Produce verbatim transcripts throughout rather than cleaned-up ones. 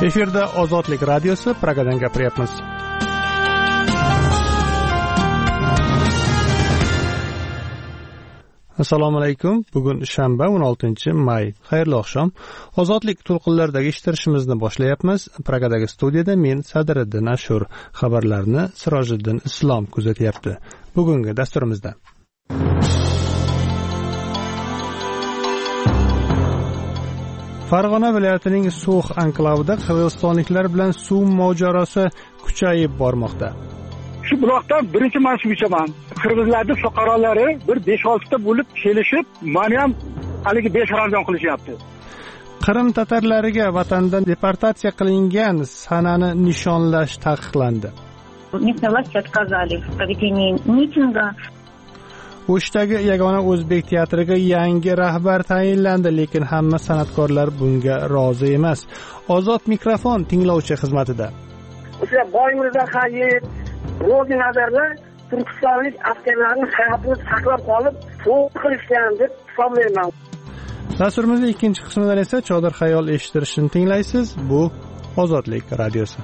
Efirda Ozodlik radiosi, Pragadan gapiryapmiz. Assalomu alaykum. Bugun shanba, o'n oltinchi may. Xayrli oqshom. Ozodlik to'lqinlaridagi ishtirishimizni boshlayapmiz. Pragadagi studiyada men Sadiriddin Ashur, xabarlarni Sirojiddin Islom kuzatyapti. Bugungi dasturimizda Farg'ona viloyatining So'x anklavida qirg'izistonliklar bilan suv mojarosi kuchayib bormoqda. Shu buloqdan birinchi man suv ichaman. Qirg'izlarning fuqarolari bir besh olti ta bo'lib kelishib, meni ham haligi besharamjon qilishyapti. Qrim tatarlariga vatandan deportatsiya qilingan sanani nishonlash taqiqlandi. Местные власти отказали в проведении митинга. O'shdagi yagona o'zbek teatriga yangi rahbar tayinlandi, lekin hamma san'atkorlar bunga rozi emas. Ozod mikrofon tinglovchi xizmatida. O'sha Boymirza Hayit, Ro'zi nazarlar turkistonlik askarlarning hayotini saqlab qolib, so'q qilishgan deb hisoblayman. Dasturimizning ikkinchi qismidan esa Chodir xayol eshittirishni tinglaysiz. Bu Ozodlik radiosi.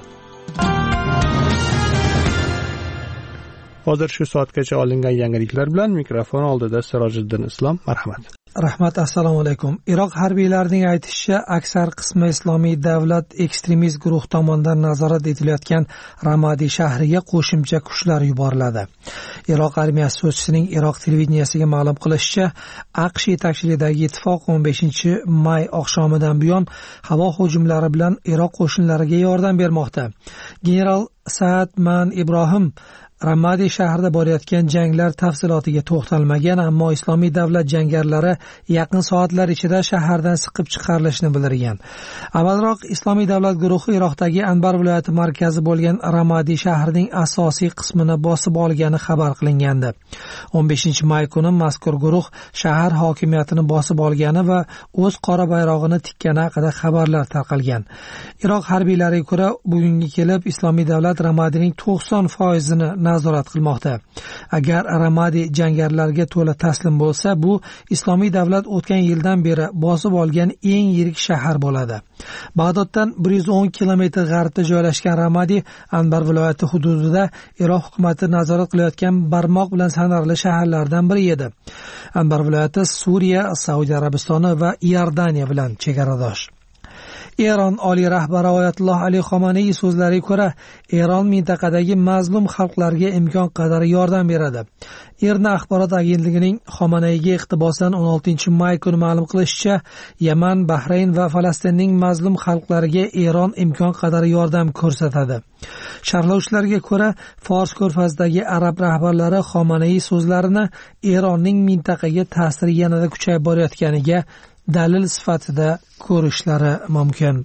Hozir shu soatgacha olingan yangiliklar bilan mikrofon oldida Sirojiddin Islom. Marhamat. Rahmat, assalomu alaykum. Iroq harbiylarining aytishicha, aksar qismi Islomiy davlat ekstremist guruh tomonidan nazorat etilayotgan Ramadi shahriga qo'shimcha kuchlar yuboriladi. Iroq armiyasi so'zchisining Iroq televideniyasiga ma'lum qilishicha, AQSh yetakchiligidagi ittifoq o'n beshinchi may oqshomidan buyon havo hujumlari bilan Iroq qo'shinlariga yordam bermoqda. General Saad Man Ibrohim Ramadi shahrida borayotgan janglar tafsilotiga to'xtalmagan, ammo Islomiy davlat jangarilari yaqin soatlar ichida shahardan siqib chiqarilishini bildirgan. Avvalroq Islomiy davlat guruhi Iroqdagi Anbar viloyati markazi bo'lgan Ramadi shahrining asosiy qismini bosib olgani xabar qilingandi. o'n beshinchi may kuni mazkur guruh shahar hokimiyatini bosib olgani va o'z qora bayrog'ini tikkani haqida xabarlar tarqalgan. Iroq harbiylariga ko'ra, bugunga kelib Islomiy davlat Ramadining to'qson foizini nazorat qilmoqda. Agar Ramadi jangarilarga to'la taslim bo'lsa, bu Islomiy davlat o'tgan yildan beri bosib olgan eng yirik shahar bo'ladi. Bag'doddan bir yuz o'n kilometr g'arbda joylashgan Ramadi Anbar viloyati hududida Iroq hukumati nazorat qilayotgan barmoq bilan sanarli shaharlardan biri edi. Anbar viloyati Suriya, Saudiya Arabistoni va Iordaniya bilan chegaradosh. Eron oliy rahbari Oyatulloh Ali Xomanaiy so'zlariga ko'ra, Eron mintaqadagi mazlum xalqlarga imkon qadar yordam beradi. Irna axborot agentligining Xomanaiga iqtibosdan o'n oltinchi may kuni ma'lum qilishicha, Yaman, Bahrayn va Falastinning mazlum xalqlariga Eron imkon qadar yordam ko'rsatadi. Sharhlovchilarga ko'ra, Fors ko'rfazidagi arab rahbarlari Xomanaiy so'zlarini Eronning mintaqaga ta'siri yanada kuchayib borayotganiga dalil sifatida ko'rishlari mumkin.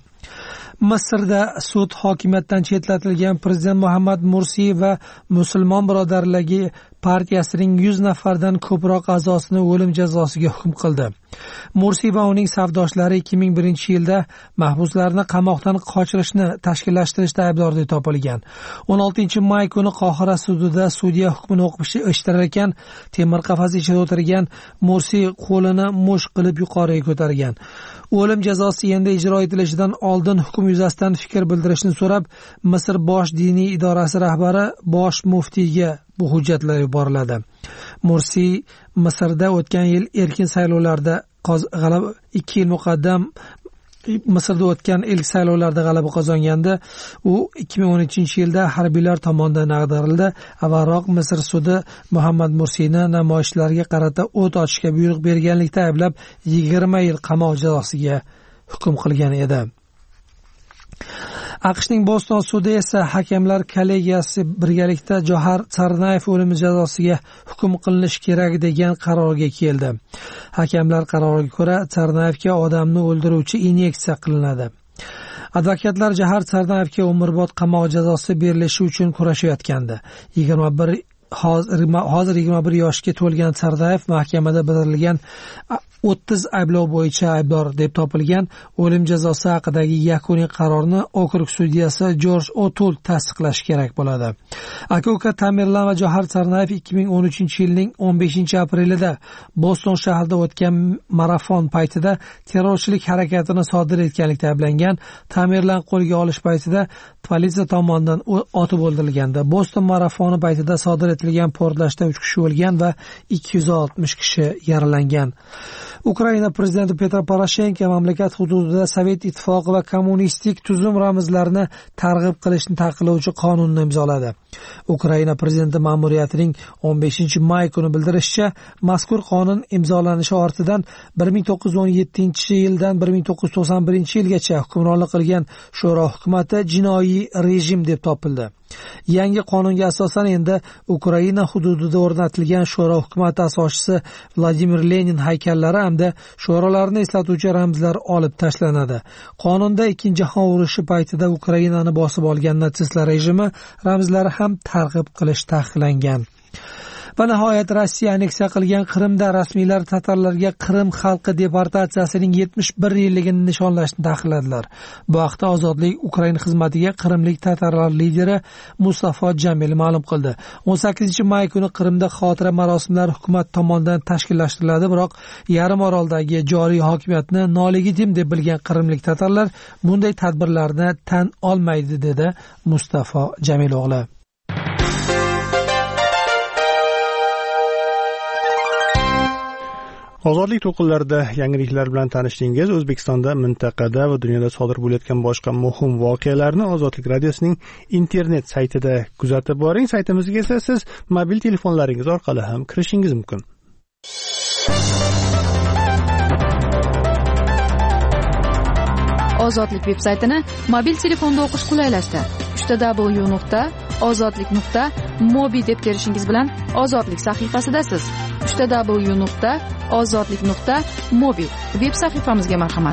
Misrda sud hokimiyatdan chetlatilgan prezident Muhammad Mursi va Musulmon birodarligi partiyasining yuz nafardan ko'proq a'zosini o'lim jazosiga hukm qildi. Mursi va uning safdoshlari ikki ming birinchi yilda mahbuslarni qamoqdan qochirishni tashkillashtirishda aybdor deb topilgan. o'n oltinchi may kuni Qohira sudida sudya hukmini o'qib eshittirar ekan, temir qafas ichida o'tirgan Mursi qo'lini mush qilib yuqoriga ko'targan. O'lim jazosi endi ijro etilishidan oldin hukm yuzasidan fikr bildirishni so'rab, Misr bosh diniy idorasi rahbari bosh muftiyga bu hujjatlar yuboriladi. Mursi Misrda o'tgan yil erkin saylovlarda g'alaba ikki yil muqaddam Misrda o'tgan ilk saylovlarda g'alaba qozonganda, u ikki ming o'n uchinchi yilda harbiylar tomonidan ag'darildi. Avvalroq Misr sudi Muhammad Mursini namoyishlarga qarata o't ochishga buyruq berganlikda ayblab yigirma yil qamoq jazosiga hukm qilgan edi. AQShning Boston sudi esa hakamlar kollegiyasi birgalikda Johar Tsarnayev o'lim jazosiga hukm qilinishi kerak degan qarorga keldi. Hakamlar qaroriga ko'ra Tsarnayevga odamni o'ldiruvchi inyeksiya qilinadi. Advokatlar Johar Tsarnayevga umrbod qamoq jazosi berilishi uchun kurashayotgandi. yigirma bir hozir yigirma bir yoshga to'lgan Tsarnayev mahkamada bildirilgan o'ttiz ayblov bo'yicha aybdor deb topilgan. O'lim jazosi haqidagi yakuniy qarorni okrug sudyasi Jorj O'Tul tasdiqlashi kerak bo'ladi. Aka-uka Tamerlan va Johar Sarnayev ikki ming o'n uchinchi yilning o'n beshinchi aprelida Boston shahrida o'tgan marafon paytida terrorchilik harakatini sodir etganlikda ayblangan. Tamerlan qo'lga olish paytida politsiya tomonidan otib o'ldirilgandi. Boston marafoni paytida sodir etilgan portlashda uch kishi o'lgan va ikki yuz oltmish kishi yaralangan. Ukraina prezidenti Petro Poroshenko mamlakat hududida Sovet ittifoqi va kommunistik tuzum ramzlarini targ'ib qilishni taqiqlovchi qonunni imzoladi. Ukraina prezidenti ma'muriyatining o'n beshinchi may kuni bildirishicha, mazkur qonun imzolanishi ortidan bir ming to'qqiz yuz o'n yettinchi yildan bir ming to'qqiz yuz to'qson birinchi yilgacha hukmronlik qilgan sho'ro hukumati jinoiy rejim deb topildi. Yangi qonunga asosan endi Ukraina hududida o'rnatilgan sho'ro hukumati asoschisi Vladimir Lenin haykallari hamda sho'rolarni eslatuvchi ramzlar olib tashlanadi. Qonunda Ikkinchi jahon urushi paytida Ukrainani bosib olgan natsistlar rejimi ramzlari ham targ'ib qilish taqiqlangan. Va nihoyat Rossiya aneksiya qilgan Qrimda rasmiylar tatarlarga Qrim xalqi deportatsiyasining yetmish bir yilligini nishonlashni taqiqladilar. Bu haqda Ozodlik Ukraina xizmatiga qrimlik tatarlar lideri Mustafo Jamil ma'lum qildi. o'n sakkizinchi may kuni Qrimda xotira marosimlari hukumat tomonidan tashkillashtiriladi, biroq yarim oroldagi joriy hokimiyatni nolegitim deb bilgan qrimlik tatarlar bunday tadbirlarni tan olmaydi, dedi Mustafo Jamil o'g'li. Ozodlik to'lqinlarida yangiliklar bilan tanishdingiz. O'zbekistonda, mintaqada va dunyoda sodir bo'layotgan boshqa muhim voqealarni Ozodlik radiosining internet saytida kuzatib boring. Saytimizga esa siz mobil telefonlaringiz orqali ham kirishingiz mumkin. Ozodlik veb-saytini mobil telefonda o'qish qulaylashdi. uch w nuqta ozodlik nuqta mobi deb terishingiz bilan Ozodlik sahifasidasiz. uch w nuqta ozodlik nuqta mobi veb sahifamizga marhamat.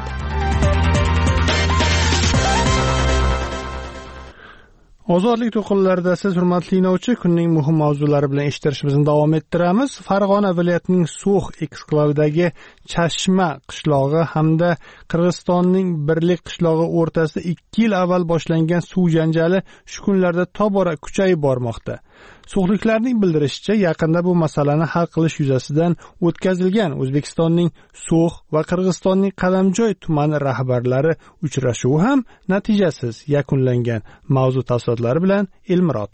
Ozodlik to'lqinlarida siz hurmatli tinglovchi kunning muhim mavzulari bilan eshittirishimizni davom ettiramiz. Farg'ona viloyatining So'x eksklavidagi Chashma qishlog'i hamda Qirg'izistonning Birlik qishlog'i o'rtasida ikki yil avval boshlangan suv janjali shu kunlarda tobora kuchayib bormoqda. So'xliklarning bildirishicha, yaqinda bu masalani hal qilish yuzasidan o'tkazilgan O'zbekistonning So'x va Qirg'izistonning Qadamjoy tumani rahbarlari uchrashuvi ham natijasiz yakunlangan. Mavzu tafsilotlari bilan Elmurod.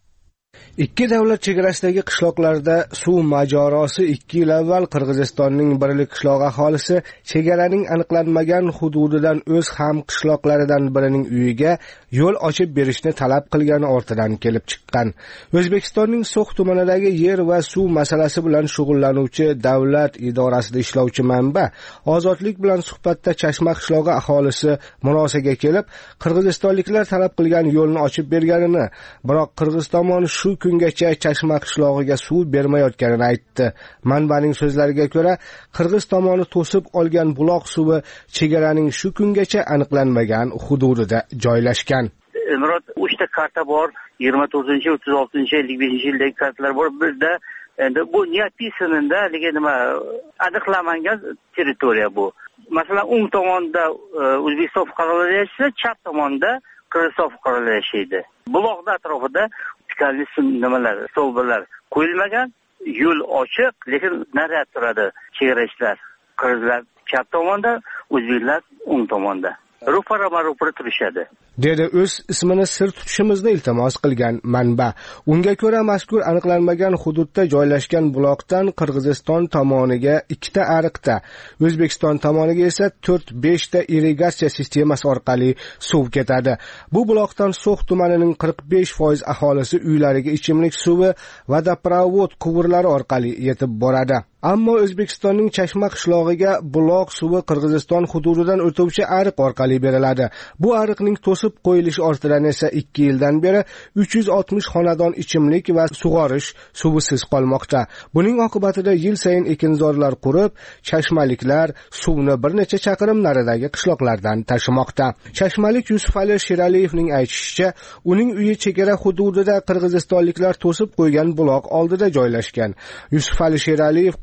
Ikki davlat chegarasidagi qishloqlarda suv mojarosi ikki yil avval Qirg'izistonning Birlik qishlog'i aholisi chegaraning aniqlanmagan hududidan o'z ham qishloqlaridan birining uyiga yo'l ochib berishni talab qilgani ortidan kelib chiqqan. O'zbekistonning So'x tumanidagi yer va suv masalasi bilan shug'ullanuvchi davlat idorasida ishlovchi manba Ozodlik bilan suhbatda Chashma qishlog'i aholisi murosaga kelib, qirg'izistonliklar talab qilgan yo'lni ochib berganini, biroq Qirg'iz tomoni shu kungacha Chashma qishlog'iga suv bermayotganini aytdi. Manbaning so'zlariga ko'ra, Qirg'iz tomoni to'sib olgan buloq suvi chegaraning shu kungacha aniqlanmagan hududida joylashgan. Murod, uchta karta bor, yigirma to'rtinchi, o'ttiz oltinchi, ellik beshinchi yildagi kartalar bor. Bizda endi bu neopisanida, lekin nima aniqlanmagan territoriya bu. Masalan, o'ng tomonda O'zbekiston fuqarolari yashaysa, chap tomonda Qirg'iziston fuqarolari yashaydi. Buloqning atrofida tikanli nimalar, stolbalar qo'yilmagan, yo'l ochiq, lekin narad turadi chegarachilar. Qirg'izlar chap tomonda, o'zbeklar o'ng tomonda. Ro'para-ro'para turishadi, dedi o'z ismini sir tutishimizni iltimos qilgan manba. Unga ko'ra, mazkur aniqlanmagan hududda joylashgan buloqdan Qirg'iziston tomoniga ikkita ariqda, O'zbekiston tomoniga esa to'rt besh ta irrigatsiya sistemasi orqali suv ketadi. Bu buloqdan So'x tumanining qirq besh foiz aholisi uylariga ichimlik suvi va vodoprovod quvurlari orqali yetib boradi. Ammo O'zbekistonning Chashma qishlog'iga buloq suvi Qirg'iziston hududidan o'tuvchi ariq orqali beriladi. Bu ariqning to'sib qo'yilishi ortidan esa ikki yildan beri uch yuz oltmish xonadon ichimlik va sug'orish suvisiz qolmoqda. Buning oqibatida yil sayin ekinzorlar qurib, chashmaliklar suvni bir necha chaqirim naridagi qishloqlardan tashimoqda. Chashmalik Yusufali Sheraliyevning aytishicha, uning uyi chegara hududida qirg'izistonliklar to'sib qo'ygan buloq oldida joylashgan. Yusufali Sheraliyev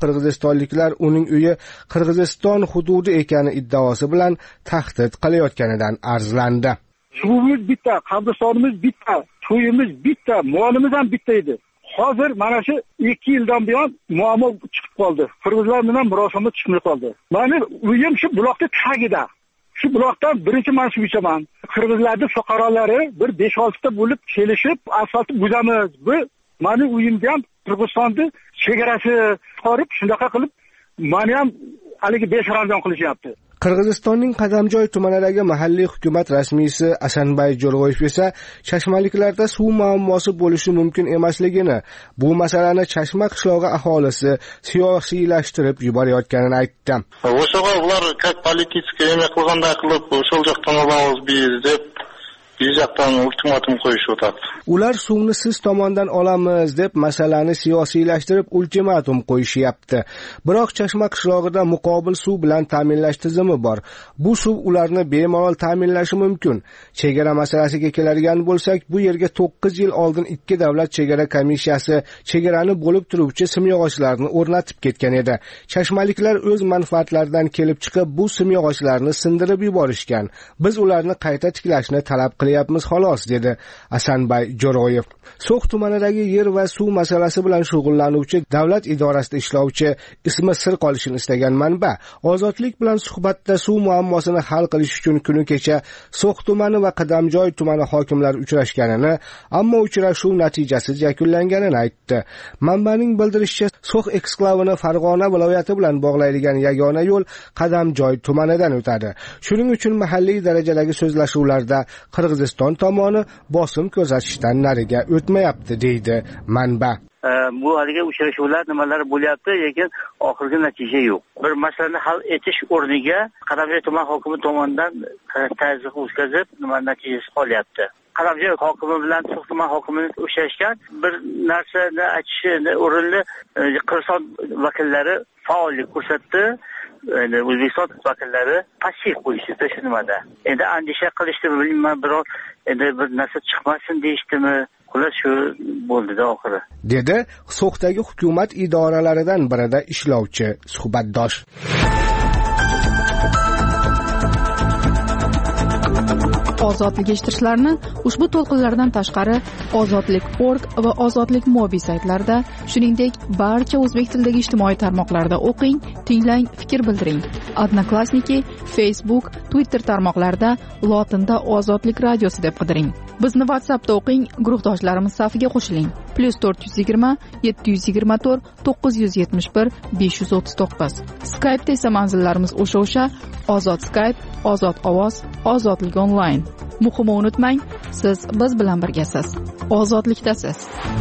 qirg'izistonliklar uning uyi Qirg'iziston hududi ekani iddaosi bilan tahdid qilayotganidan arzlandi. Suvimiz bitta, qabristonimiz bitta, to'yimiz bitta, molimiz ham bitta edi. Hozir mana shu ikki yildan buyon muammo chiqib qoldi. Qirg'izlar bilan murosama chiqmay qoldi. Mani uyim shu buloqda tagida. Shu buloqdan birinchi mansub ichaman. Qirg'izlarning fuqarolari bir besh olti ta bo'lib kelishib, asfaltni buzamiz. Bu mani uyimda ham Qirg'izistonning chegarasi chiqarib, shunaqa qilib meni ham haligi besh ramzon qilishyapti. Qirg'izistonning Qadamjoy tumanidagi mahalliy hukumat rasmiysi Asanbay Jo'rg'oyev esa Chashmaliklarda suv muammosi bo'lishi mumkin emasligini, bu masalani Chashma qishlog'i aholisi siyosiylashtirib yuborayotganini aytdi. O'shaga ular как политический ema qilganda qilib, o'shal joqdan olamiz biz deb Bizakdan ultimatum qo'yishibdi. Ular suvni siz tomondan olamiz deb masalani siyosiylashtirib ultimatum qo'yishyapti. Biroq Chashma qishlog'ida muqobil suv bilan ta'minlash tizimi bor. Bu suv ularni bemalol ta'minlashi mumkin. Chegara masalasiga keladigan bo'lsak, bu yerga to'qqiz yil oldin ikki davlat chegara komissiyasi chegarani bo'lib turuvchi simyog'ochlarni o'rnatib ketgan edi. Chashmaliklar o'z manfaatlaridan kelib chiqib bu simyog'ochlarni sindirib yuborishgan. Biz ularni qayta tiklashni talab qilyapmiz xolos, dedi Asanbay Jo'rg'oyev. So'x tumanidagi yer va suv masalasi bilan shug'ullanuvchi davlat idorasida ishlovchi, ismi sir qolishini istagan manba Ozodlik bilan suhbatda suv muammosini hal qilish uchun kuni kecha So'x tumani va Qadamjoy tumani hokimlari uchrashganini, ammo uchrashuv natijasiz yakunlanganini aytdi. Manbaning bildirishicha, So'x eksklavini Farg'ona viloyati bilan bog'laydigan yagona yo'l Qadamjoy tumanidan o'tadi. Shuning uchun mahalliy darajadagi so'zlashuvlarda Qirg'iziston tomoni bosim ko'rsatishdan nariga o'tmayapti, deydi manba. Bu haligi uchrashuvlar nimalar bo'lyapti, lekin oxirgi natija yo'q. Bir masalani hal etish o'rniga Qadamjoy tuman hokimi tomonidan tazyiq o'tkazib, nima natijasi qolyapti. Qadamjoy hokimi bilan So'x tuman hokimi uchrashgan, bir narsani aytishi o'rinli Qirg'iziston vakillari faollik ko'rsatdi. Endi O'zbekiston vakillari passiv qo'yishdi shu nimada. Endi andisha qilishdimi bilmayman, biroq endi bir narsa chiqmasin deyishdimi, xullas shu bo'ldi-da oxiri. Dedi So'xdagi hukumat idoralaridan birida ishlovchi suhbatdosh. Ozodlik eshittirishlarni ushbu to'lqinlardan tashqari ozodlik nokta org va ozodlik mobi saytlarida, shuningdek barcha o'zbek tilidagi ijtimoiy tarmoqlarda o'qing, tinglang, fikr bildiring. Odnoklassniki, Facebook, Twitter tarmoqlarida lotinda Ozodlik radiosi deb qidiring. Bizni WhatsAppda o'qing, guruhdoshlarimiz safiga qo'shiling. plus to'rt yuz yigirma yetti yuz yigirma to'rt to'qqiz yuz yetmish bir besh yuz o'ttiz to'qqiz. Skype'da esa manzillarimiz o'sha-o'sha: Ozod Skype, Ozod ovoz, Ozodlik onlayn. Muhimi unutmang, siz biz bilan birgasiz. Ozodlikdasiz.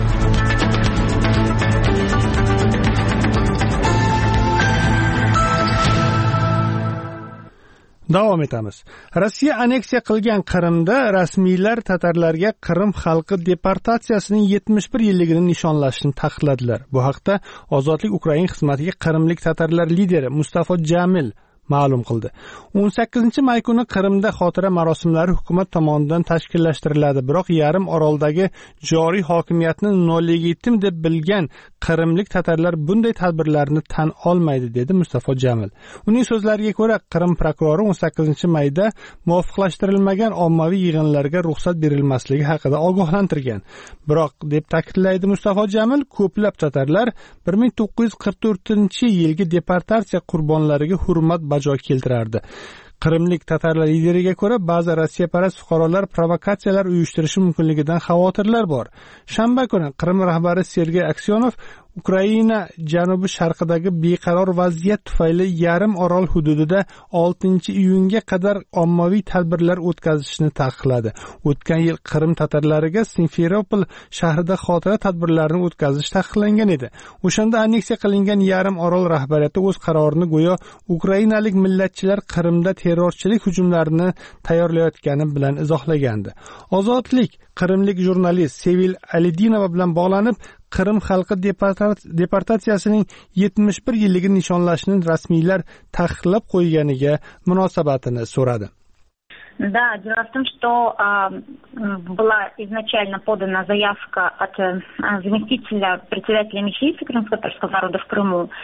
Davom etamiz. Rossiya aneksiya qilgan Qrimda rasmiylar tatarlarga Qrim xalqi deportatsiyasining yetmish bir yilligini nishonlashni taqiqladilar. Bu haqda Ozodlik Ukrain xizmatiga qrimlik tatarlar lideri Mustafa Jamil ma'lum qildi. o'n sakkizinchi may kuni Qrimda xotira marosimlari hukumat tomonidan tashkillashtiriladi. Biroq yarim oroldagi joriy hokimiyatni nolegitim deb bilgan qrimlik tatarlar bunday tadbirlarni tan olmaydi, dedi Mustafa Jamil. Uning so'zlariga ko'ra, Qrim prokurori o'n sakkizinchi mayda muvofiqlashtirilmagan ommaviy yig'inlarga ruxsat berilmasligi haqida ogohlantirgan. Biroq, deb ta'kidlaydi Mustafa Jamil, ko'plab tatarlar bir ming to'qqiz yuz qirq to'rtinchi yilgi deportatsiya qurbonlariga hurmat bajo keltirardi. Qrimlik tatarlar lideriga ko'ra, ba'zi Rossiyaparast fuqarolar provokatsiyalar uyushtirishi mumkinligidan xavotirlar bor. Shanba kuni Qrim rahbari Sergey Aksyonov Ukraina janubi sharqidagi beqaror vaziyat tufayli yarim orol hududida oltinchi iyunga qadar ommaviy tadbirlar o'tkazishni taqiqladi. O'tgan yil Qrim tatarlariga Simferopol shahrida xotira tadbirlarini o'tkazish taqiqlangan edi. O'shanda aneksiya qilingan yarim orol rahbariyati o'z qarorini go'yo ukrainalik millatchilar Qrimda terrorchilik hujumlarini tayyorlayotgani bilan izohlagandi. Ozodlik qrimlik jurnalist Sevil Alidinova bilan bog'lanib, Qrim xalqi deportatsiyasining yetmish bir yilligini nishonlashni rasmiylar taqiqlab qo'yganiga munosabatini so'radi. Да, дело в том, что а, была изначально подана заявка от а, заместителя председателя Мечети Крымского татарского народа в Крыму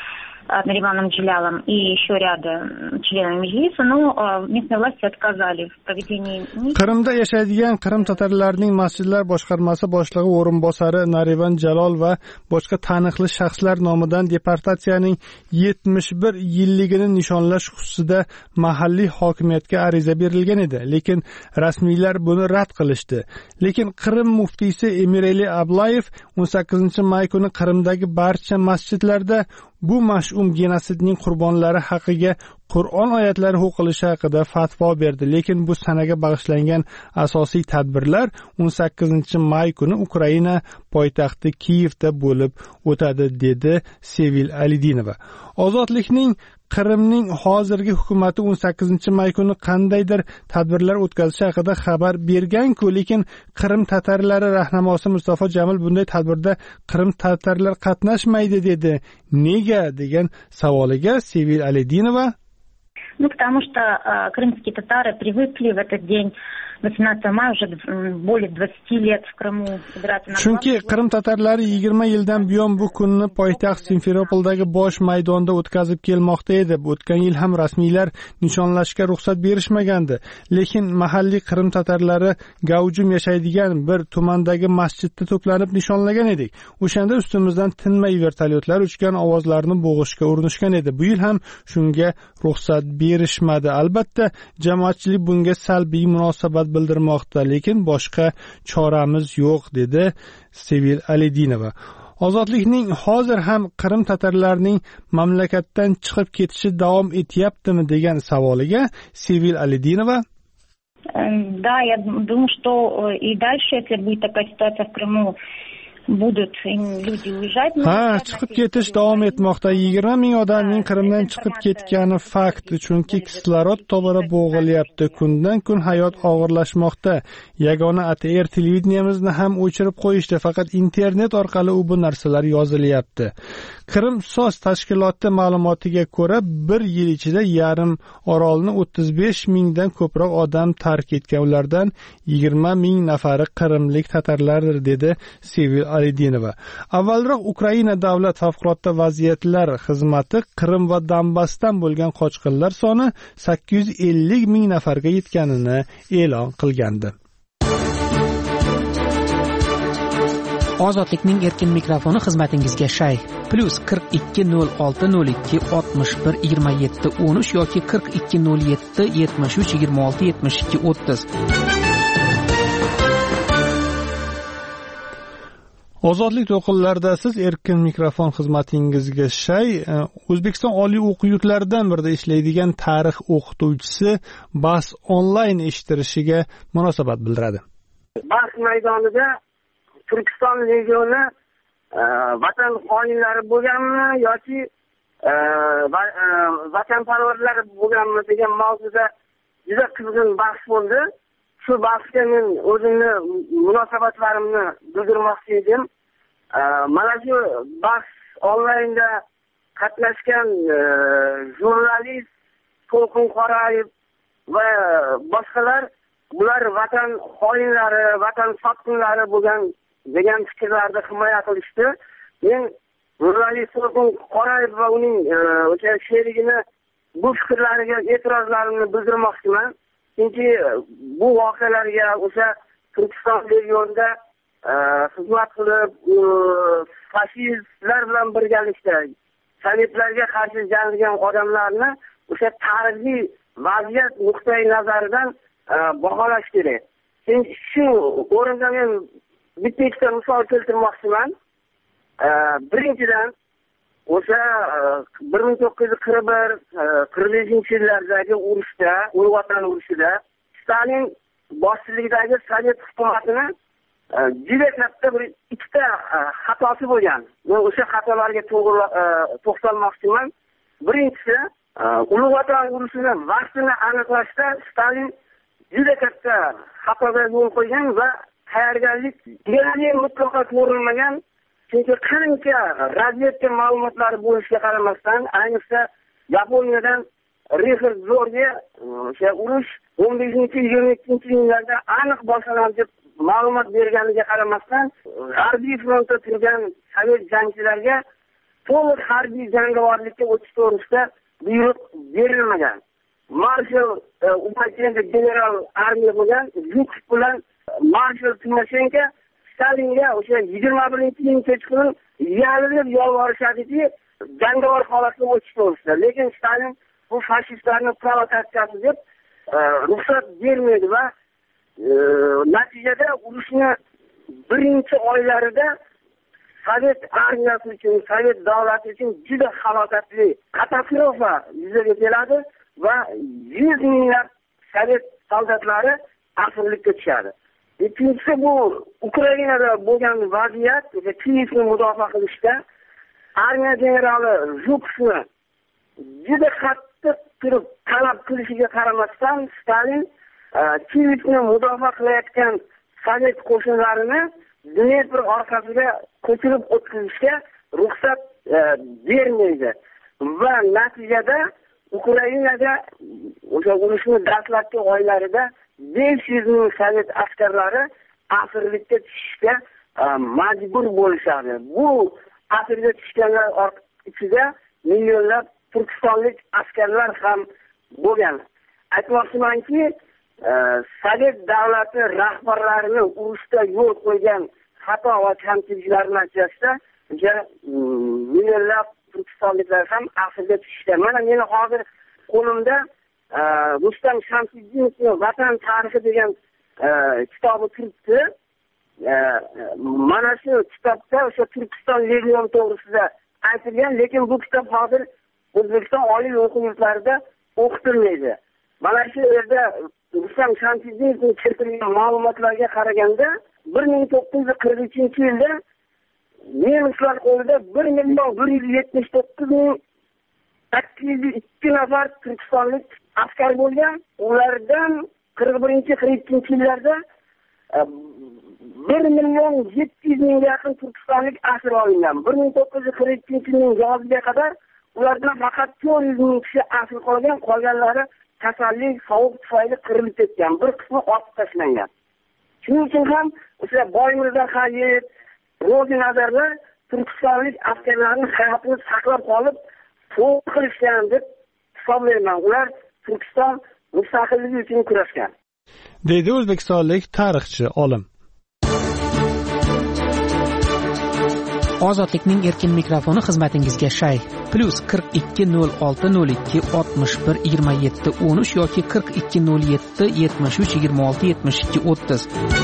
Нариманом Джилялом и еще ряда членов Меджлиса, но местные власти отказали в проведении... Qrimda yashaydigan Qrim tatarlarining masjidlar boshqarmasi boshlig'i o'rinbosari Nariman Jalol va boshqa taniqli shaxslar nomidan deportatsiyaning yetmish bir yilligini nishonlash xususida mahalliy hokimiyatga ariza berilgan edi, lekin rasmiylar buni rad qilishdi. Lekin Qrim muftiysi Emirali Ablayev o'n sakkizinchi may kuni Qrimdagi barcha masjidlarda bu mash'um genosidning qurbonlari haqiga Qur'on oyatlari o'qilishi haqida fatvo berdi, lekin bu sanaga bag'ishlangan asosiy tadbirlar o'n sakkizinchi may kuni Ukraina poytaxti Kiyevda bo'lib o'tadi, dedi Sevil Alidinova. Ozodlikning Qrimning hozirgi hukumati o'n sakkizinchi may kuni qandaydir tadbirlar o'tkazishi haqida xabar bergan-ku, lekin Qrim tatarlari rahnamosi Mustafa Jamil bunday tadbirda Qrim tatarlar qatnashmaydi dedi. Nega degan savoliga Sevil Alidinova: Ну, потому что э, крымские татары привыкли в этот день, восемнадцатого мая, уже более двадцати лет в Крыму собираться на... Chunki Qrim tatarlari yigirma yildan buyon bu kunni poytaxt Simferopoldagi bosh maydonda o'tkazib kelmoqda edi. O'tgan yil ham rasmiylar nishonlashga ruxsat berishmagandi, lekin mahalliy Qrim tatarlari gavjum yashaydigan bir tumandagi masjidda to'planib nishonlagan edik. O'shanda ustimizdan tinmay vertolyotlar uchgan, ovozlarni bo'g'ishga urinishgan edi. Bu yil ham shunga ruxsat berishmadi. Albatta, jamoatchilik bunga salbiy munosabat bildirmoqda, lekin boshqa choramiz yo'q, dedi Sevil Alidinova. Ozodlikning hozir ham Qrim tatarlarining mamlakatdan chiqib ketishi davom etyaptimi degan savoliga Sevil Alidinova: Да, я думаю, что и дальше, если будет такая ситуация в Крыму, будут люди уезжать. Ha, chiqib ketish davom etmoqda. yigirma ming odamning Qrimdan chiqib ketgani fakt, chunki kislorod tobora bo'g'ilyapti. Kundan kun hayot og'irlashmoqda. Yagona A T R televideniyamizni ham o'chirib qo'yishdi, faqat internet orqali u bu narsalar yozilyapti. Qrim sos tashkiloti ma'lumotiga ko'ra, bir yil ichida yarim orolni o'ttiz besh mingdan ko'proq odam tark etgan. Ulardan yigirma ming nafari qrimlik tatarlardir, dedi Sevil Alidinova. Avvalroq Ukraina davlat favqulodda vaziyatlar xizmati Qrim va Donbassdan bo'lgan qochqinlar soni sakkiz yuz ellik ming nafarga yetganini e'lon qilgandi. Ozodlikning erkin mikrofoni xizmatingizga shay. Plus qirq ikki nol olti nol ikki oltmish bir yigirma yetti o'n uch yoki qirq ikki nol yetti yetmish uch yigirma olti yetmish ikki o'ttiz. Ozodlik to'lqinlarida siz erkin mikrofon xizmatingizga shay. O'zbekiston oliy o'quv yurtlaridan birida ishlaydigan tarix o'qituvchisi bas onlayn eshittirishiga munosabat bildiradi. Bas maydonida Turkiston regioni vatan xonilari bo'lganmi yoki vatanparvarlar bo'lganmi degan mavzuda juda qizg'in bahs bo'ldi. Shu bahsga men o'zimni munosabatlarimni bildirmoqchi edim. Mana shu bahs onlaynda qatnashgan jurnalist To'lqin Qorayev va boshqalar, bular vatan xoinlari, vatan sotqinlari bo'lgan degan fikrlarni himoya qilishdi. Men jurnalist To'lqin Qorayev va uning o'sha sherigini bu fikrlariga e'tirozlarimni bildirmoqchiman. Chunki bu voqealarga o'sha Turkiston regionida xizmat qilib, fashistlar bilan birgalikda sovetlarga qarshi janglagan odamlarni o'sha tarixiy vaziyat nuqtai nazaridan baholash kerak. Shu o'rinda men bitta ikkita misol keltirmoqchiman. Birinchidan, o'sha bir ming to'qqiz yuz qirq bir qirq beshinchi yillardagi urushda, Uy vatan urushida Stalin boshchiligidagi sovet hukumatini juda katta bir ikkita xatosi bo'lgan. Men o'sha xatolarga to'xtalmoqchiman. Birinchisi, Uy vatan urushini vaqtini aniqlashda Stalin juda katta xatoga yo'l qo'ygan va tayyorgarlik deyarli mutlaqo ko'rilmagan. Chunki qancha razvedka ma'lumotlari bo'lishiga qaramasdan, ayniqsa Yaponiyadan Richard Zorge o'sha urush o'n beshinchi yigirma ikkinchi yillarda aniq boshlanadi deb ma'lumot berganiga qaramasdan, G'arbiy frontda turgan sovet jangchilarga to'liq harbiy jangovarlikka o'tish to'g'risida buyruq berilmagan. Marshal upatenka general armiya bo'lgan Zhukov bilan marshal Timoshenko Stalinga o'sha yigirma birinchi yil kechqurun yalilib yolvorishadiki, jangovar holatga o'tish to'g'risida. Lekin Stalin bu fashistlarni provokatsiyasi deb ruxsat bermaydi va natijada urushni birinchi oylarida Sovet armiyasi uchun, Sovet davlati uchun juda halokatli katastrofa yuzaga keladi va yuz minglab Sovet soldatlari asirlikka tushadi. Ikkinchisi bu Ukrainada bo'lgan vaziyat, Kiyevni mudofaa qilishda armiya generali Zhukovni juda qattiq turib talab qilishiga qaramasdan Stalin Kiyevni mudofaa qilayotgan Sovet qo'shinlarini Dnepr orqasiga ko'chirib o'tkazishga ruxsat bermaydi va natijada Ukrainada o'sha urushning dastlabki oylarida besh yuz ming Sovet askarlari asirlikka tushishga majbur bo'lishadi. Bu asirga tushganlar ichida millionlab turkistonlik askarlar ham bo'lgan. Aytmoqchimanki, Sovet davlati rahbarlarini urushda yo'l qo'ygan xato va kamchiliklar natijasida o'sha millionlab turkistonliklar ham asirga tushishgan. Mana meni hozir qo'limda Rustam Shamsiddinovning Vatan tarixi degan kitobi turibdi. Mana shu kitobda o'sha Turkiston legion to'g'risida aytilgan, lekin bu kitob hozir O'zbekiston oliy o'quv yurtlarida o'qitilmaydi. Mana shu yerda Rustam Shamsiddinovning keltirgan ma'lumotlarga qaraganda bir ming to'qqiz yuz qirq uchinchi yilda nemislar qo'lida bir million bir yuz yetmish to'qqiz ming sakkiz yuz ikki nafar turkistonlik askar bo'lgan. Ulardan qirq birinchi qirq ikkinchi yillarda bir million yetti yuz mingga yaqin turkistonlik asir olingan. bir ming to'qqiz yuz qirq ikkinchi yilning yoziga qadar ulardan faqat to'rt yuz ming kishi asir qolgan, qolganlari kasallik, sovuq tufayli qirilib ketgan, bir qismi otib tashlangan. Shuning uchun ham o'sha Boymirza Xayet, Ro'zinazarlar turkistonlik askarlarning hayotini saqlab qolib, to'g'ri qilishgan deb hisoblayman. Ular Turkiston mustaqilligi uchun kurashgan. Deydi o'zbekistonlik tarixchi olim. Ozodlikning erkin mikrofoni xizmatingizga shay. Plus qirq ikki nol olti nol ikki oltmish bir yigirma yetti o'n uch yoki qirq ikki nol yetti yetmish uch yigirma olti yetmish ikki o'ttiz.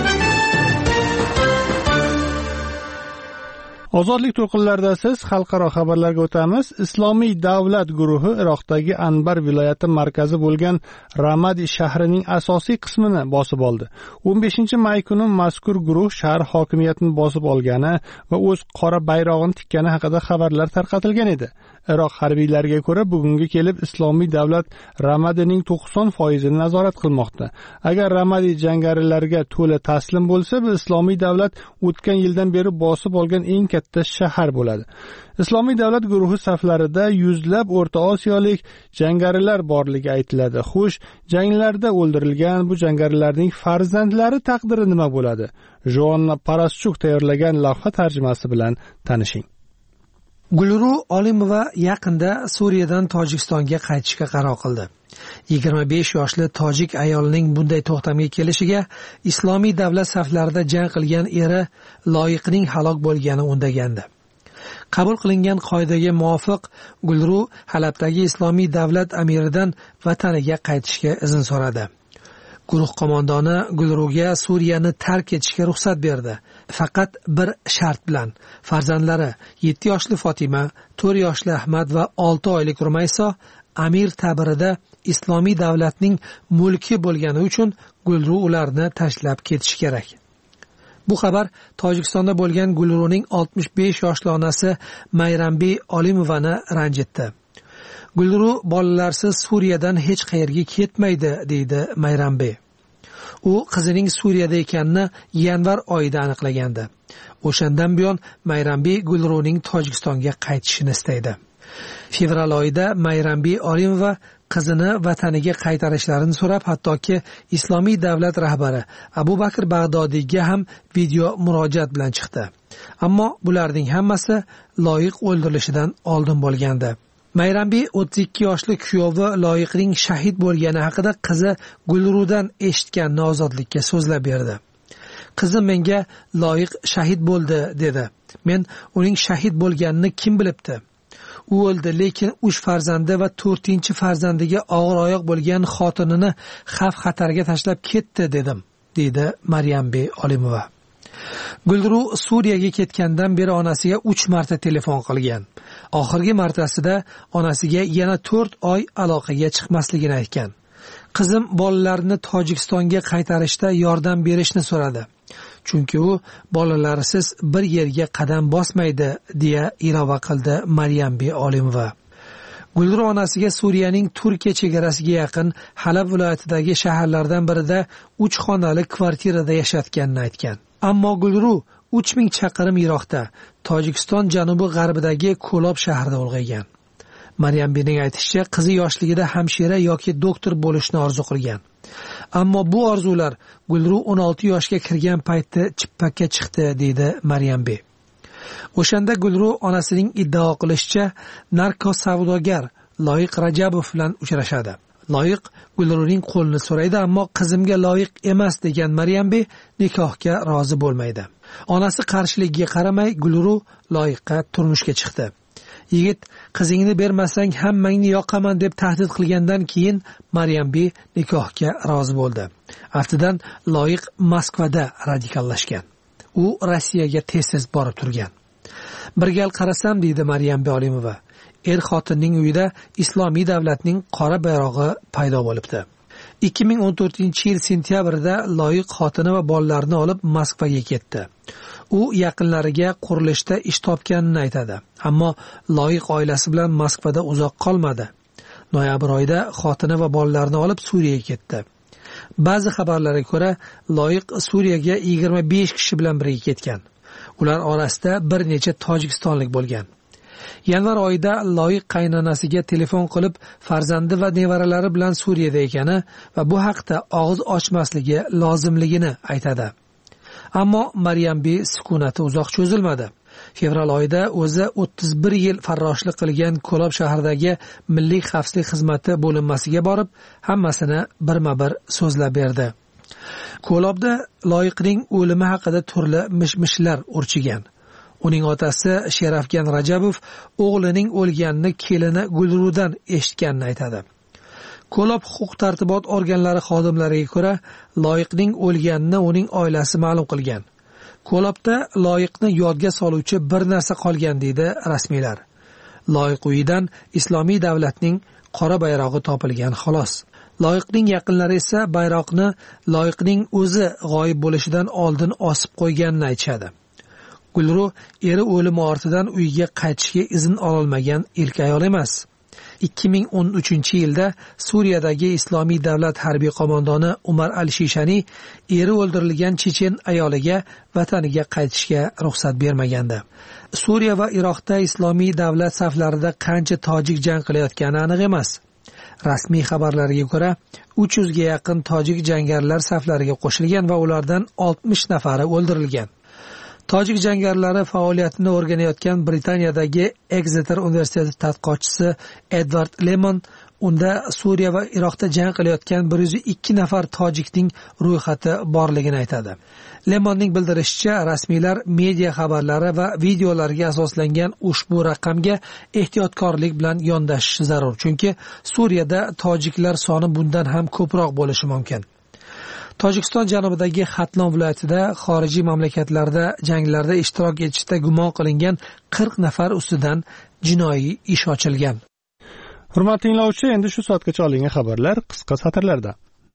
Ozodlik to'lqinlarida siz xalqaro xabarlarga o'tamiz. Islomiy davlat guruhi Iroqdagi Anbar viloyati markazi bo'lgan Ramadi shahrining asosiy qismini bosib oldi. o'n beshinchi may kuni mazkur guruh shahar hokimiyatini bosib olgani va o'z qora bayrog'ini tikkani haqida xabarlar tarqatilgan edi. Iroq harbiylariga ko'ra bugunga kelib Islomiy davlat Ramadining to'qson foizini nazorat qilmoqda. Agar Ramadi jangarilarga to'la taslim bo'lsa, bu Islomiy davlat o'tgan yildan beri bosib olgan eng katta shahar bo'ladi. Islomiy davlat guruhi saflarida yuzlab O'rta Osiyolik jangarilar borligi aytiladi. Xo'sh, janglarda o'ldirilgan bu jangarilarning farzandlari taqdiri nima bo'ladi? Joanna Paraschuk tayyorlagan lavha tarjimasi bilan tanishing. Gulru Olimova yaqinda Suriyadan Tojikistonga qaytishga qaror qildi. yigirma besh yoshli tojik ayolining bunday to'xtamga kelishiga Islomiy davlat saflarida jang qilgan eri loyiqining halok bo'lgani undagandi. Qabul qilingan qoidaga muvofiq Gulru Halabdagi Islomiy davlat amiridan vataniga qaytishga izn so'radi. Guruh qo'mondoni Gulruga Suriyani tark etishga ruxsat berdi. Faqat bir shart bilan: farzandlari yetti yoshli Fatima, to'rt yoshli Ahmad va olti oylik Rumayso amir ta'birida Islomiy davlatning mulki bo'lgani uchun Gulru ularni tashlab ketishi kerak. Bu xabar Tojikistonda bo'lgan Gulruning oltmish besh yoshli onasi Mayrambi Olimovani ranjitdi. Gulru bolalarsiz Suriyadan hech qayerga ketmaydi, deydi Mayrambi. U qizining Suriyada ekanini yanvar oyida aniqlagandi. O'shandan buyon Mayrambi Gulruning Tojikistonga qaytishini istaydi. Fevral oyida Mayrambi Olimova qizini vataniga qaytarishlarini so'rab, hattoki Islomiy davlat rahbari Abu Bakr Bag'dodiyga ham video murojaat bilan chiqdi. Ammo bularning hammasi Loyiq o'ldirilishidan oldin bo'lgandi. Mayrambi o'ttiz ikki yoshli kuyovi Loyiqning shahid bo'lgani haqida qizi Gulrudan eshitgan ozodlikka so'zlab berdi. Qizim menga Loyiq shahid bo'ldi dedi. Men uning shahid bo'lganini kim bilibdi? U o'ldi, lekin uch farzandi va to'rtinchi farzandiga og'ir oyoq bo'lgan xotinini xavf-xatarga tashlab ketdi dedim, deydi Maryambi Olimova. Gulru Suriyaga ketgandan beri onasiga uch marta telefon qilgan. Oxirgi martasida onasiga yana to'rt oy aloqaga chiqmasligini aytgan. Qizim bolalarni Tojikistonga qaytarishda yordam berishni so'radi. Chunki u bolalarisiz bir yerga qadam bosmaydi, deya ilova qildi Maryambi Olimova. Gulru onasiga Suriyaning Turkiya chegarasiga yaqin Halab viloyatidagi shaharlardan birida uch xonali kvartirada yashayotganini aytgan. Ammo Gulru uch ming chaqirim yiroqda, Tojikiston janubi-g'arbidagi Ko'lob shahrida ulg'aygan. Maryambining aytishicha, qizi yoshligida hamshira yoki doktor bo'lishni orzu qilgan. Ammo bu orzular Gulru o'n olti yoshga kirgan paytda chippakka chiqdi, deydi Maryambi. O'shanda Gulru onasining iddao qilishicha, narko savdogar Loyiq Rajabov bilan uchrashadi. Loyiq Gulruning qo'lini so'raydi, ammo qizimga loyiq emas degan Maryambi nikohga rozi bo'lmaydi. Onasi qarshiligiga qaramay Gulru Loyiqqa turmushga chiqdi. Yigit qizingni bermasang hammangni yoqaman deb tahdid qilgandan keyin Maryambi nikohga rozi bo'ldi. Aftidan Loyiq Moskvada radikallashgan. U Rossiyaga tez-tez borib turgan. Bir gal qarasam, deydi Maryambi Olimova, er xotinning uyida Islomiy davlatning qora bayrog'i paydo bo'libdi. ikki ming o'n to'rtinchi yil sentyabrda Loyiq xotini va bolalarini olib Moskvaga ketdi. U yaqinlariga qurilishda ish topganini aytadi. Ammo Loyiq oilasi bilan Moskvada uzoq qolmadi. Noyabr oyida xotini va bolalarini olib Suriyaga ketdi. Ba'zi xabarlarga ko'ra, Loyiq Suriyaga yigirma besh kishi bilan birga ketgan. Ular orasida bir necha tojikistonlik bo'lgan. Yanvar oyida Loyiq qaynonasiga telefon qilib, farzandi va nevaralari bilan Suriyada ekani va bu haqda og'iz ochmasligi lozimligini aytadi. Ammo Maryambi sukunati uzoq cho'zilmadi. Fevral oyida o'zi o'ttiz bir yil farroshlik qilgan Ko'lob shahridagi Milliy xavfsizlik xizmati bo'linmasiga borib, hammasini birma-bir so'zlab berdi. Ko'lobda Loyiqning o'limi haqida turli mish-mishlar urchigan. Uning otasi Sherafgan Rajabov o'g'lining o'lganini kelini Gulrudan eshitganini aytadi. Ko'lob huquq-tartibot organlari xodimlariga ko'ra, Loyiqning o'lganini uning oilasi ma'lum qilgan. Ko'lobda Loyiqni yodga soluvchi bir narsa qolgan, deydi rasmiylar. Loyiq uyidan Islomiy davlatning qora bayrog'i topilgan, xolos. Loyiqning yaqinlari esa bayroqni Loyiqning o'zi g'oyib bo'lishidan oldin osib qo'yganini aytishadi. Gulru eri o'limi ortidan uyiga qaytishga izn ololmagan ilk ayol emas. ikki ming o'n uchinchi yilda Suriyadagi Islomiy davlat harbiy qo'mondoni Umar al-Shishani eri o'ldirilgan chechen ayoliga vataniga qaytishga ruxsat bermagandi. Suriya va Iroqda Islomiy davlat saflarida qancha tojik jang qilayotgani aniq emas. Rasmiy xabarlarga ko'ra, uch yuz ga yaqin tojik jangarilar saflariga qo'shilgan va ulardan oltmish nafari o'ldirilgan. Tojik jangarilari faoliyatini o'rganayotgan Britaniyadagi Exeter universiteti tadqiqotchisi Edward Lemon unda Suriya va Iroqda jang qilayotgan bir yuz ikki nafar tojikning ro'yxati borligini aytadi. Lemonning bildirishicha, rasmiylar media xabarlari va videolarga asoslangan ushbu raqamga ehtiyotkorlik bilan yondashishi zarur, chunki Suriyada tojiklar soni bundan ham ko'proq bo'lishi mumkin. Tojikiston janubidagi Xatlon viloyatida xorijiy mamlakatlarda janglarda ishtirok etishda gumon qilingan qirq nafar ustidan jinoiy ish ochilgan. Hurmatli tinglovchi, endi shu soatgacha olingan xabarlar qisqa satrlarda.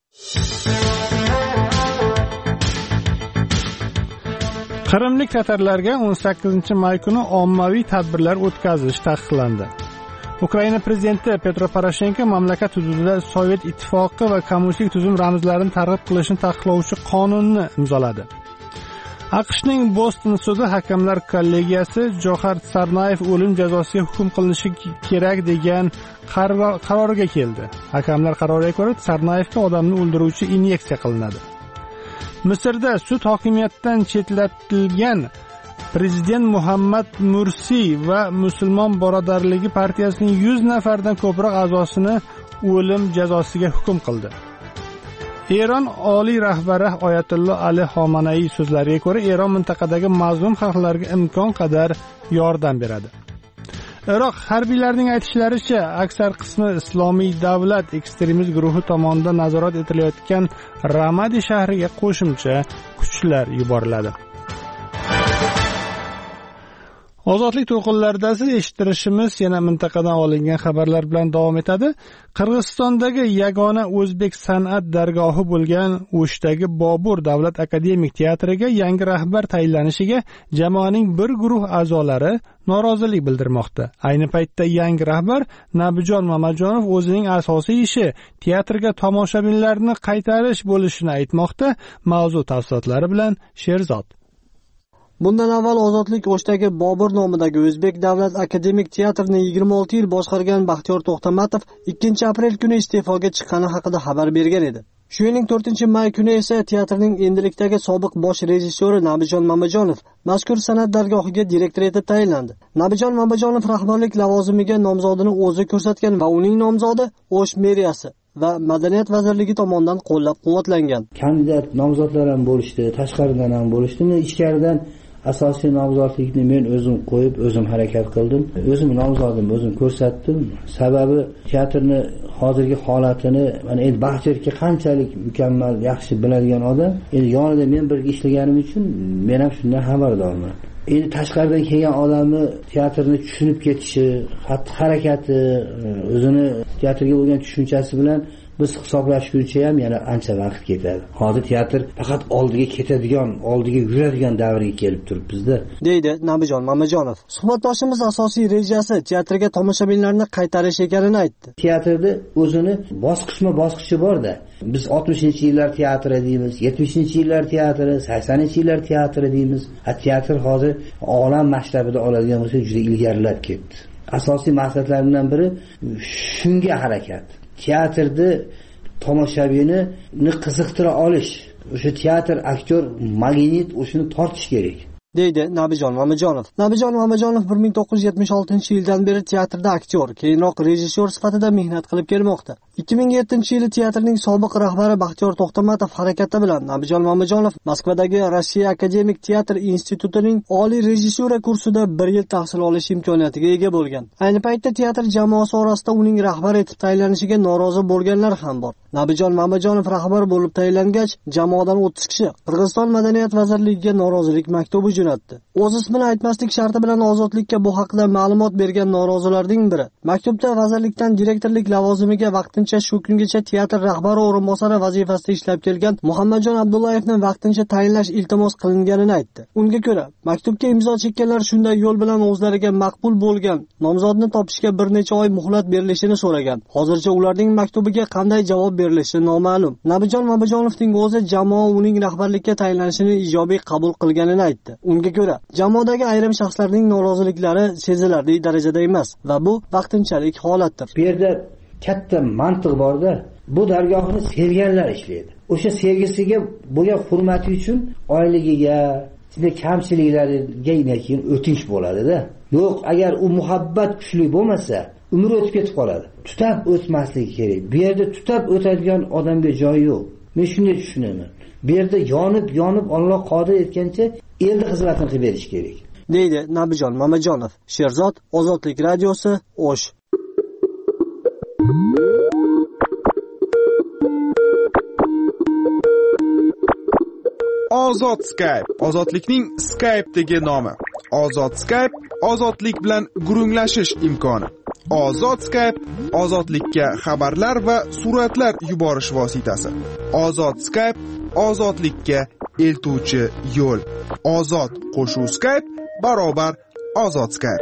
Qrimlik tatarlarga o'n sakkizinchi may kuni ommaviy tadbirlar o'tkazish taqiqlandi. Ukraina prezidenti Petro Poroshenko mamlakat hududida Sovet ittifoqi va kommunistik tuzum ramzlarini targ'ib qilishni taqiqlovchi qonunni imzoladi. AQShning Boston sudi hakamlar kollegiyasi Johar Tsarnayev o'lim jazosiga hukm qilinishi kerak degan qarorga keldi. Hakamlar qaroriga ko'ra Tsarnayevga odamni o'ldiruvchi inyeksiya qilinadi. Misrda sud hokimiyatdan chetlatilgan prezident Muhammad Mursi va Musulmon birodarligi partiyasining yuz nafardan ko'proq a'zosini o'lim jazosiga hukm qildi. Eron oliy rahbari Oyatulloh Ali Xomanaiy so'zlariga ko'ra, Eron mintaqadagi mazlum xalqlarga imkon qadar yordam beradi. Iroq harbiylarining aytishlaricha, aksar qismi Islomiy davlat ekstremist guruhi tomonidan nazorat etilayotgan Ramadi shahriga qo'shimcha kuchlar yuboriladi. Ozodlik to'lqinlaridagi eshittirishimiz yana mintaqadan olingan xabarlar bilan davom etadi. Qirg'izistondagi yagona o'zbek san'at dargohi bo'lgan O'shdagi Bobur davlat akademik teatriga yangi rahbar tayinlanishiga jamoaning bir guruh a'zolari norozilik bildirmoqda. Ayni paytda yangi rahbar Nabijon Mamajonov o'zining asosiy ishi teatrga tomoshabinlarni qaytarish bo'lishini aytmoqda. Mavzu tafsilotlari bilan Sherzod. Bundan avval Ozodlik O'shdagi Bobur nomidagi O'zbek davlat akademik teatrini yigirma olti yil boshqargan Baxtiyor To'xtamatov ikkinchi aprel kuni iste'foga chiqqani haqida xabar bergan edi. Shu yilning to'rtinchi may kuni esa teatrning endilikdagi sobiq bosh rejissyori Nabijon Mamajonov mazkur san'at dargohiga direktor etib tayinlandi. Nabijon Mamajonov rahbarlik lavozimiga nomzodini o'zi ko'rsatgan va uning nomzodi O'sh meriyasi va Madaniyat vazirligi tomonidan qo'llab-quvvatlangan. Kandidat nomzodlar ham bo'lishdi, tashqaridan ham bo'lishdi. Ichkaridan asosiy nomzodlikni men o'zim qo'yib, o'zim harakat qildim. O'zim nomzodim, o'zim ko'rsatdim. Sababi teatrni hozirgi holatini, mana endi Baxtiyorga qanchalik mukammal, yaxshi biladigan odam, endi yonida men birga ishlaganim uchun men ham shundan xabardorman. Endi tashqaridan kelgan odamni teatrni tushunib ketishi, xatti-harakati, o'zini teatrga bo'lgan tushunchasi bilan biz hisoblashguncha ham yana ancha vaqt ketadi. Hozir teatr faqat oldiga ketadigan, oldiga yuradigan davrga kelib turibmiz-da, deydi Nabijon Mamajonov. Suhbatdoshimiz asosiy rejasi teatrga tomoshabinlarni qaytarish ekanini aytdi. Teatrda o'zini bosqichma-bosqichi bor-da. Biz oltmishinchi yillar teatri deymiz, yetmishinchi yillar teatri, saksoninchi yillar teatri deymiz. Ha, teatr hozir olam masshtabida oladigan bo'lsa juda ilgarilab ketdi. Asosiy maqsadlaridan biri shunga harakat. Teatrda tomoshabinni qiziqtira olish, o'sha teatr aktyor magnit o'shini tortish kerak, deydi Nabijon Mamajonov. Nabijon Mamajonov bir ming to'qqiz yuz yetmish oltinchi yildan beri teatrda aktyor, keyinroq rejissyor sifatida mehnat qilib kelmoqda. ikki ming yettinchi yili teatrning sobiq rahbari Baxtiyor To'xtamatov harakati bilan Nabijon Mamajonov Moskvadagi Rossiya akademik teatr institutining oliy rejissyura kursida bir yil tahsil olish imkoniyatiga ega bo'lgan. Ayni paytda teatr jamoasi orasida uning rahbar etib tayinlanishiga norozi bo'lganlar ham bor. Nabijon Mamajonov rahbar bo'lib tayinlangach, jamoadan o'ttiz kishi Qirg'iziston Madaniyat vazirligiga norozilik maktubi jo'natdi. O'z ismini aytmaslik sharti bilan Ozodlikka bu haqida ma'lumot bergan norozilarning biri maktubda vazirlikdan direktorlik lavozimiga vaqtincha shu kungacha teatr rahbari o'rinbosari vazifasida ishlab kelgan Muhammadjon Abdullayevni vaqtincha tayinlash iltimos qilinganini aytdi. Unga ko'ra, maktubga imzo chekkanlar shunday yo'l bilan o'zlariga maqbul bo'lgan nomzodni topishga bir necha oy muhlat berilishini so'ragan. Hozircha ularning maktubiga qanday javob berilishi noma'lum. Nabijon Mamajonovning o'zi jamoa uning rahbarlikka tayinlanishini ijobiy qabul qilganini aytdi. Unga ko'ra, jamoadagi ayrim shaxslarning noroziliklari sezilarli darajada emas va bu vaqtinchalik holatdir. Bu yerda katta mantiq bor-da. Bu dargohni sevganlar ishlaydi. O'sha sevgisiga bo'lgan hurmati uchun oyligiga, sizga kamchiliklariga keyin o'tinch bo'ladi-da. Yo'q, agar u muhabbat kuchli bo'lmasa, umr o'tib ketib qoladi. Tutab o'tmasligi kerak. Bu yerda tutab o'tadigan odamga joy yo'q. Men shunday tushunaman. Bu yerda yonib, yonib Alloh qodir etgancha elni xizmatini qilib berish kerak, deydi Nabijon Mamajonov. Sherzod, Ozodlik radiosi, O'sh. Ozod Skype, ozodlikning Skype'dagi nomi. Ozod Skype, ozodlik bilan gurunglashish imkoni. Ozod Skype, ozodlikka xabarlar va suratlar yuborish vositasi. Ozod Skype, ozodlikka eltuvchi yo'l. Ozod qo'shuv Skype barobar Ozod Skype.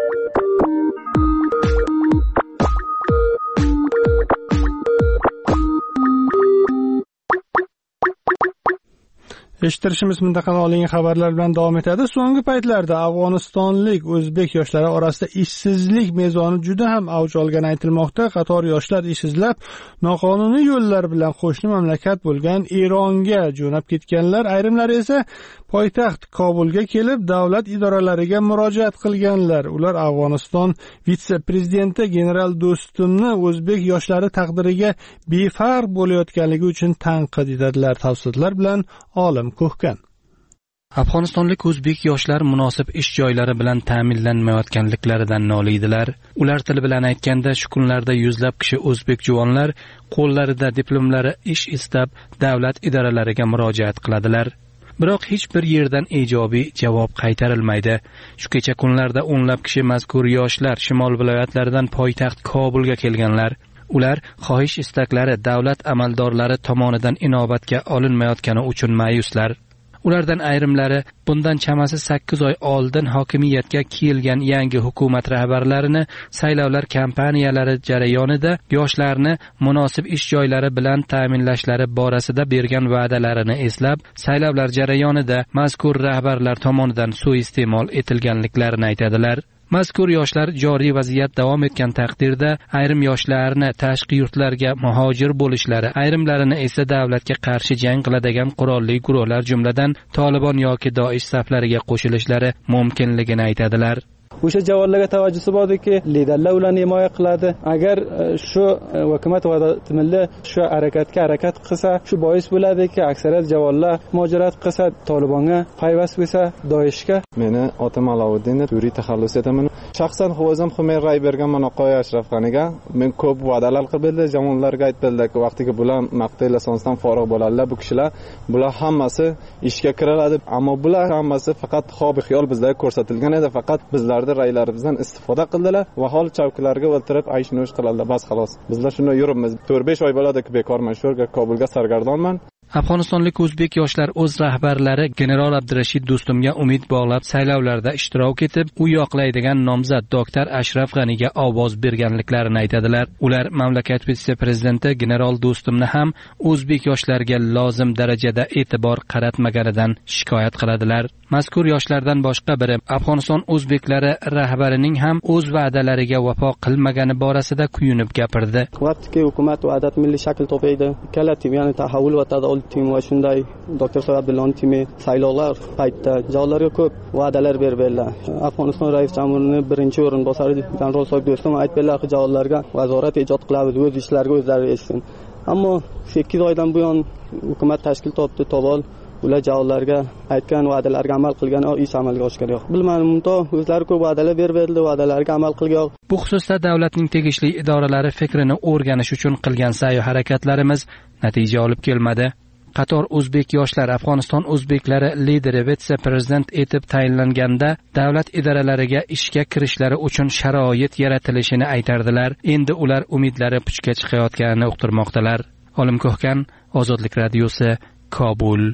Eshittirishimiz mintaqadan olingan xabarlar bilan davom etadi. So'nggi paytlarda Afg'onistonlik o'zbek yoshlari orasida ishsizlik mezoni juda ham avj olgani aytilmoqda. Qator yoshlar ish izlab noqonuniy yo'llar bilan qo'shni mamlakat bo'lgan Eronga jo'nab ketganlar, ayrimlari esa poytaxt Kobulga kelib davlat idoralariga murojaat qilganlar. Ular Afg'oniston vitse-prezidenti general Do'stumni o'zbek yoshlari taqdiriga befarq bo'layotganligi uchun tanqid etadilar. Tafsilotlar bilan Olim Ko'hkan. Afg'onistonlik o'zbek yoshlar munosib ish joylari bilan ta'minlanmayotganliklaridan noliydilar. Ular tili bilan aytganda, shu kunlarda yuzlab kishi o'zbek juvonlar qo'llarida diplomlari ish istab davlat idoralariga murojaat qiladilar. Biroq hech bir yerdan ijobiy javob qaytarilmaydi. Shu kecha kunlarda o'nlab kishi mazkur yoshlar shimol viloyatlaridan poytaxt Kobulga kelganlar. Ular xohish istaklari davlat amaldorlari tomonidan inobatga olinmayotgani uchun ma'yuslar. Ulardan ayrimlari bundan chamasi sakkiz oy oldin hokimiyatga kelgan yangi hukumat rahbarlarini saylovlar kampaniyalari jarayonida yoshlarni munosib ish joylari bilan ta'minlashlari borasida bergan va'dalarini eslab, saylovlar jarayonida mazkur rahbarlar tomonidan suiiste'mol etilganliklarini aytadilar. Mazkur yoshlar joriy vaziyat davom etgan taqdirda ayrim yoshlarni tashqi yurtlarga muhojir bo'lishlari, ayrimlarini esa davlatga qarshi jang qiladigan qurolli guruhlar jumladan Tolibon yoki Doish saflariga qo'shilishlari mumkinligini aytadilar. O'sha javonlarga tavajjusi bordiki, liderlar ularni himoya qiladi. Agar shu hukumat va'damilla shu harakatga harakat qilsa, shu bois bo'ladiki, aksariyat javonlar mujorat qilsa, Tolibonga payvast bo'lsa, Doishga. Meni otim Alovuddin, turiy taxallus etaman. Shaxsan o'zim Xumer ray berganman Oqoy Ashrafxoniga. Men ko'p va'dalar qildim, javonlarga aytdilar-ki, vaqtiga bular maqtay lisonsdan forig' bo'ladilar bu kishilar. Bular hammasi ishga kiriladi, ammo bular hammasi faqat xobi xiyol bizlarga ko'rsatilgan edi, faqat bizlarda raylarimizdan istifoda qildilar va hol chavklarga o'tirib aysh-nush qiladilar. Bas xolos. Bizlar shunday yuribmiz. to'rt besh oy bo'ladi bekorman shu yerga Kobulga sargardonman. Afg'onistonlik o'zbek yoshlar o'z rahbarlari general Abdurashid Do'stumga umid bog'lab saylovlarda ishtirok etib, u yoqlaydigan nomzod doktor Ashraf G'aniga ovoz berganliklarini aytadilar. Ular mamlakat vitse-prezidenti general Do'stumni ham o'zbek yoshlarga lozim darajada e'tibor qaratmaganidan shikoyat qiladilar. Mazkur yoshlardan boshqa biri Afg'oniston o'zbeklari rahbarining ham o'z va'dalariga vafo qilmagani borasida kuyunib gapirdi. Vaqtki hukumat va'dat milliy shakl topaydi, kala tim, ya'ni tahavvul va tadavul tim va shunday doktor Abdullaning timi saylovlar paytida javonlarga ko'p va'dalar berdilar. Afg'oniston rais jamhurining birinchi o'rinbosari general So'g Do'stum aytdilar-ki, javonlarga nazorat ijod qilamiz, o'z ishlariga o'zlari etsin. Ammo sakkiz oydan buyon hukumat tashkil topdi, tobol ular javonlarga aytgan va'dalarga amal qilgan, ish amalga oshgan yo'q. Bilmadim, to o'zlari ko'p va'dalar berdi, va'dalarga amal qilgan. Bu xususda davlatning tegishli idoralari fikrini o'rganish uchun qilgan sa'y harakatlarimiz natija olib kelmadi. Qator o'zbek yoshlar Afg'oniston o'zbeklari lideri vitse-prezident etib tayinlanganda davlat idoralariga ishga kirishlari uchun sharoit yaratilishini aytardilar. Endi ular umidlari puchga chiqayotganini uqtirmoqdalar. Olim Ko'hkan, Ozodlik radiosi, Kobul.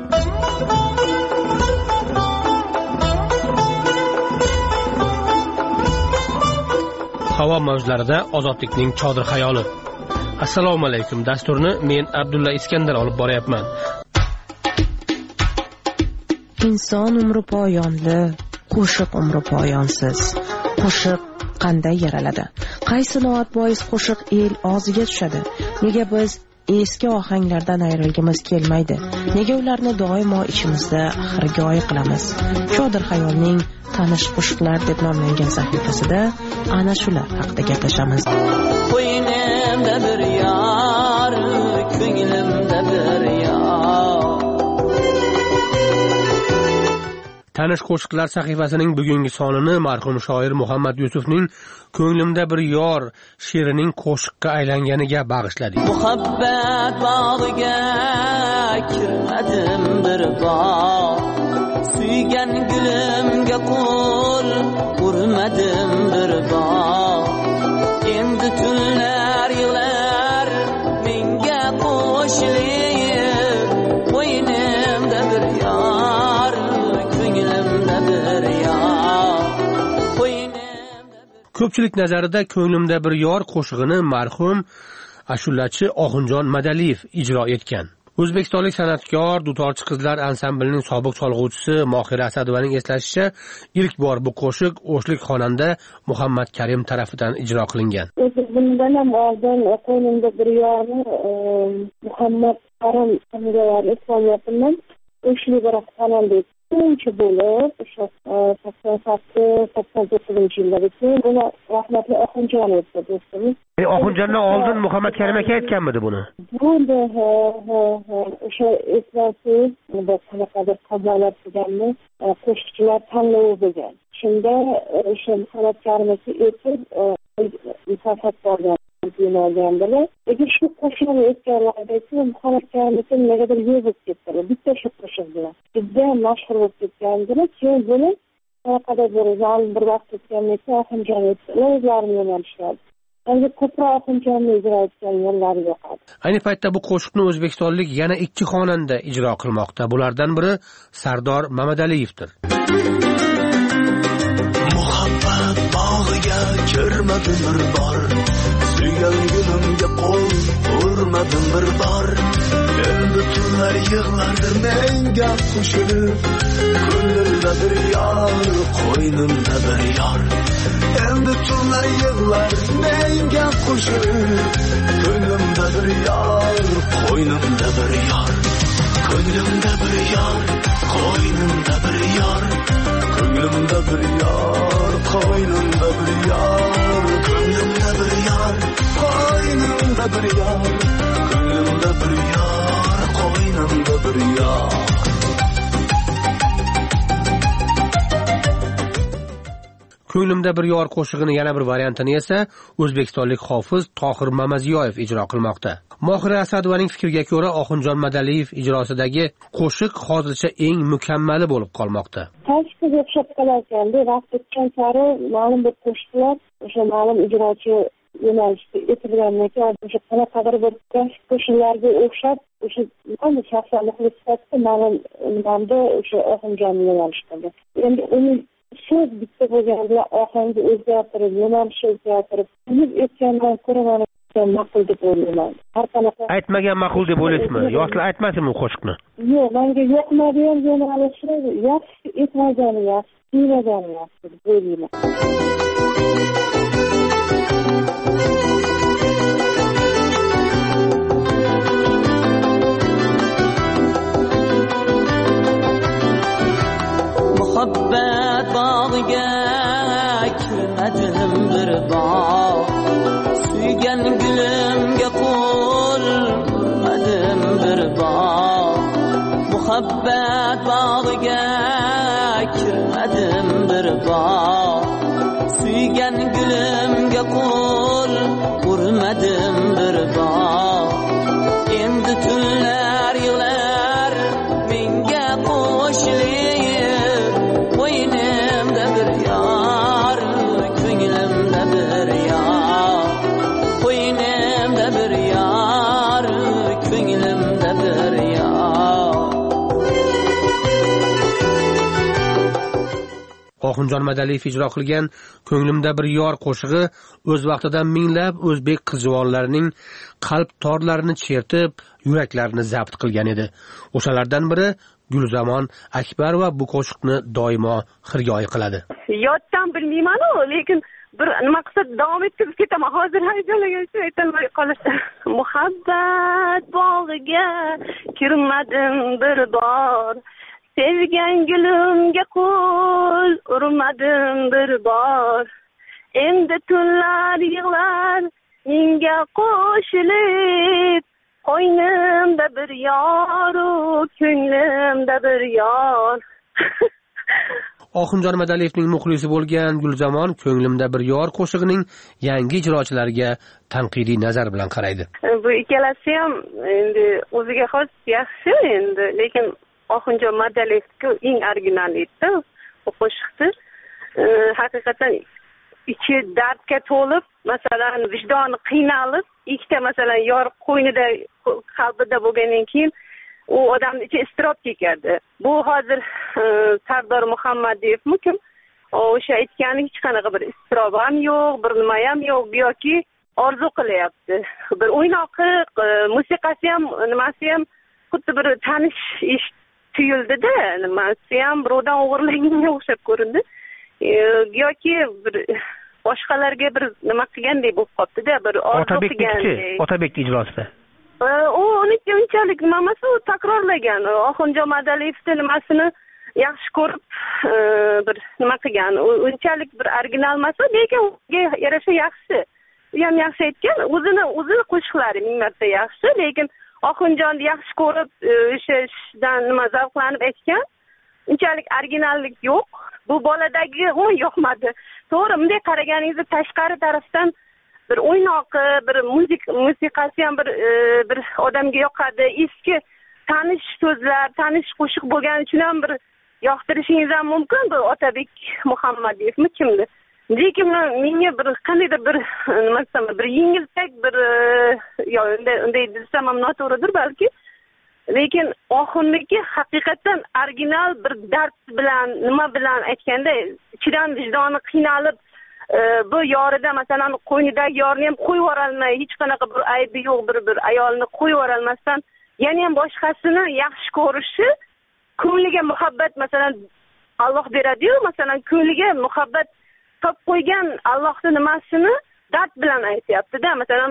Havo mavjlarida ozodlikning chodir xayoli. Assalomu alaykum. Dasturni men Abdulla Iskandar olib boryapman. Inson umri poyonli, qo'shiq umri poyonsiz. Qo'shiq qanday yaraladi? Qaysi noat bois qo'shiq el og'ziga tushadi? Nega biz eski ohanglardan ayrilgimiz kelmaydi? Nega ularni doimo ichimizda xirgoyi qilamiz? Chodir xayolning tanish qo'shiqlar deb nomlangan sahifasida ana shular haqida gaplashamiz. Qo'ynimda bir yor, ko'nglimda bir yor. Tanish qo'shiqlar sahifasining bugungi sonini marhum shoir Muhammad Yusufning Ko'nglimda bir yor she'rining qo'shiqqa aylanganiga bag'ishladik. Muhabbat bog'iga kirmadim bir bor. Suygan gulimga qo'l urmadim bir bor. Endi tunlar yig'lar menga qo'shilib, qo'ynimda bir yor, ko'nglimda bir yor. Ko'pchilik nazarida Ko'nglimda bir yor qo'shig'ini marhum ashulachi Oxunjon Madaliyev ijro etgan. O'zbekistonlik san'atkor dutorchi qizlar ansamblining sobiq cholg'uvchisi Mohira Asadovaning eslashicha, ilk bor bu qo'shiq O'shlik xonanda Muhammad Karim tarafidan ijro qilingan. Bundan ham oldin qo'ynimda bir yorni Muhammad Karim hamrohlar ismiyatidan O'shlik xonanda birinchi bo'lib o'sha sakson sakkiz sakson to'qqizinchi yillarda keyin buni rahmatli Oxunjon o'tdi do'stimiz. E, Oxunjondan oldin Muhammad Karim aka aytganmidi buni? Bunda ha ha ha o'sha eslasiz bu qanaqadir qazolar qilganmi qo'shiqchilar tanlovi bo'lgan. Shunda o'sha Muhammad Karim aka aytib mukofot olgan. Olgandilar. Lekin shu qo'shiqni aytganlarda Muhammad Karim aka negadir yo'q bo'lib ketdilar. Bitta shu qo'shiq bilan juda mashhur bo'lib ketgandilar. Keyin buni qanaqadir bir zalim bir vaqt o'tgandan keyin Oxunjon o'zlarini yo'nalishladi. Endi ko'proq Oxunjonni ijro etgan yo'llari yo'qadi. Ayni paytda bu qo'shiqni o'zbekistonlik yana ikki xonanda ijro qilmoqda. Bulardan biri Sardor Mamataliyevdir. Muhabbat bog'iga kirmadim bir bor. Suygan gulimga qo'l urmadim bir bor. Endi tunlar yig'lardi menga qo'shilib. Ko'nglimda bir yor, qo'ynimda bir yor. Endi tunlar yig'lar menga qo'shilib. Ko'nglimda bir yor, qo'ynimda bir yor. Ko'nglimda bir yor, qo'ynimda bir yor. Ko'nglimda bir yor, qo'ynimda bir yor. Ko'nglimda bir yor, qo'ynimda bir yor. Ko'nglimda bir yor, qo'ynimda bir yor. Ko'nglimda bir yor qo'shig'ini yana bir variantini esa o'zbekistonlik hofiz Tohir Mamaziyoyev ijro qilmoqda. Mohira Asadovaning fikriga ko'ra Oxunjon Madaliyev ijrosidagi qo'shiq hozircha eng mukammali bo'lib qolmoqda. Tashqi o'xshab qolarkanda vaqt o'tgan sari ma'lum bir qo'shiqlar o'sha ma'lum ijrochi yo'nalishda etilgandan keyin o'sha qanaqadir bir qo'shiqlarga o'xshab o'sha qanday shaxsan muxlis sifatida ma'lum nimamda o'sha Oxunjonni yo'nalishtirdi. Endi uni so'z bitta bo'lganda ohangi o'zgartirib, yo'nalishi o'zgartirib, bilib aytgandan ko'ra mana ma'qul deb o'ylayman. Har qanaqa aytmagan ma'qul deb o'ylaysizmi? Yoki aytmasinmi qo'shiqni? Yo'q, menga yoqmadi ham yo'nalishi, yaxshi aytmagani yaxshi, kuylagani yaxshi deb o'ylayman. Muhabbat bog'iga kirmadim bir bor. Suygan gulimga qo'l urmadim bir bor. Muhabbat bog'iga kirmadim bir bor. Suygan gulimga qo'l urmadim bir bor. Endi tunlar yig'lar menga qo'shilib. Ko'nglimda bir yor, ko'nglimda bir yor. Ko'nglimda bir yor, ko'nglimda bir yor. Oxunjon Madaliyev ijro qilgan Ko'nglimda bir yor qo'shig'i o'z vaqtida minglab o'zbek qiz-juvonlarining qalb torlarini chertib, yuraklarini zabt qilgan edi. O'shalardan biri Gulzamon Akbarova bu qo'shiqni doimo xirgoyi qiladi. Yoddan bilmayman-ku, lekin bir nima qilsa davom ettirib ketaman. Hozir hayajonlangan uchun aytolmay qolishim. Muhabbat bog'iga kirmadim bir bor. Sevgan gulimga qo'l urmadim bir bor. Endi tunlar yig'lar menga qo'shilib. Ko'nglimda bir yor, ko'nglimda bir yor. Oxunjon Madaliyevning muxlisi bo'lgan Gulzamon Ko'nglimda bir yor qo'shig'ining yangi ijrochilariga tanqidiy nazar bilan qaraydi. Bu ikkalasi ham endi o'ziga xos yaxshi endi, lekin Oxunjon Madaliyevga eng original edi bu qo'shiqni. Haqiqatan ichi dardga to'lib, masalan, vijdoni qiynalib, ikkita masalan yor qo'ynida, qalbida bo'lgandan keyin u odamning ichi iztirob chekardi. Bu hozir Sardor Muhammadiyevmi kim? O'sha aytgani hech qanaqa bir iztirob ham yo'q, bir nima ham yo'q, yoki orzu qilyapti. Bir o'ynoqi, musiqasi ham, nimasi ham xuddi bir tanish ish tuyuldida, nimasi ham birovdan o'g'irlaganga o'xshab ko'rindi. Yoki bir boshqalarga bir nima qilgandek bo'lib qolibdi-da, bir orzu qilgandek. Otabek ijrosida. U uniki unchalik nima emas, u takrorlagan. Oxunjon Madaliyevni nimasini yaxshi ko'rib bir nima qilgan. Unchalik bir original emas, lekin unga yarasha yaxshi. U ham yaxshi aytgan, o'zini o'zini qo'shiqlari ming marta yaxshi, lekin Oxunjonni yaxshi ko'rib o'shadan nima zavqlanib aytgan. Unchalik originallik yo'q. Bu boladagi o'n yoqmadi. To'g'ri, bunday qaraganingizda tashqari tarafdan bir o'ynoqi, bir muzik musiqasi ham bir bir odamga yoqadi. Eski tanish so'zlar, tanish qo'shiq bo'lgani uchun ham bir yoqtirishingiz ham mumkin. Bu Otabek Muhammadiyevmi kimdi? Lekin menga bir qandaydir bir nima desam, bir yengiltak bir yo unday desam ham noto'g'ridir balki. Lekin oxirniki haqiqatan original bir dard bilan, nima bilan aytganda, ichidan vijdoni qiynalib, bu yorida masalan qo'ynidagi yorni ham qo'yib yuborolmay, hech qanaqa bir aybi yo'q bir bir ayolni qo'yib yuborolmasdan, yana ham boshqasini yaxshi ko'rishi, ko'ngliga muhabbat masalan Alloh beradi-yu, masalan ko'ngliga muhabbat topib qo'ygan Allohning nimasini dard bilan aytyapti-da, masalan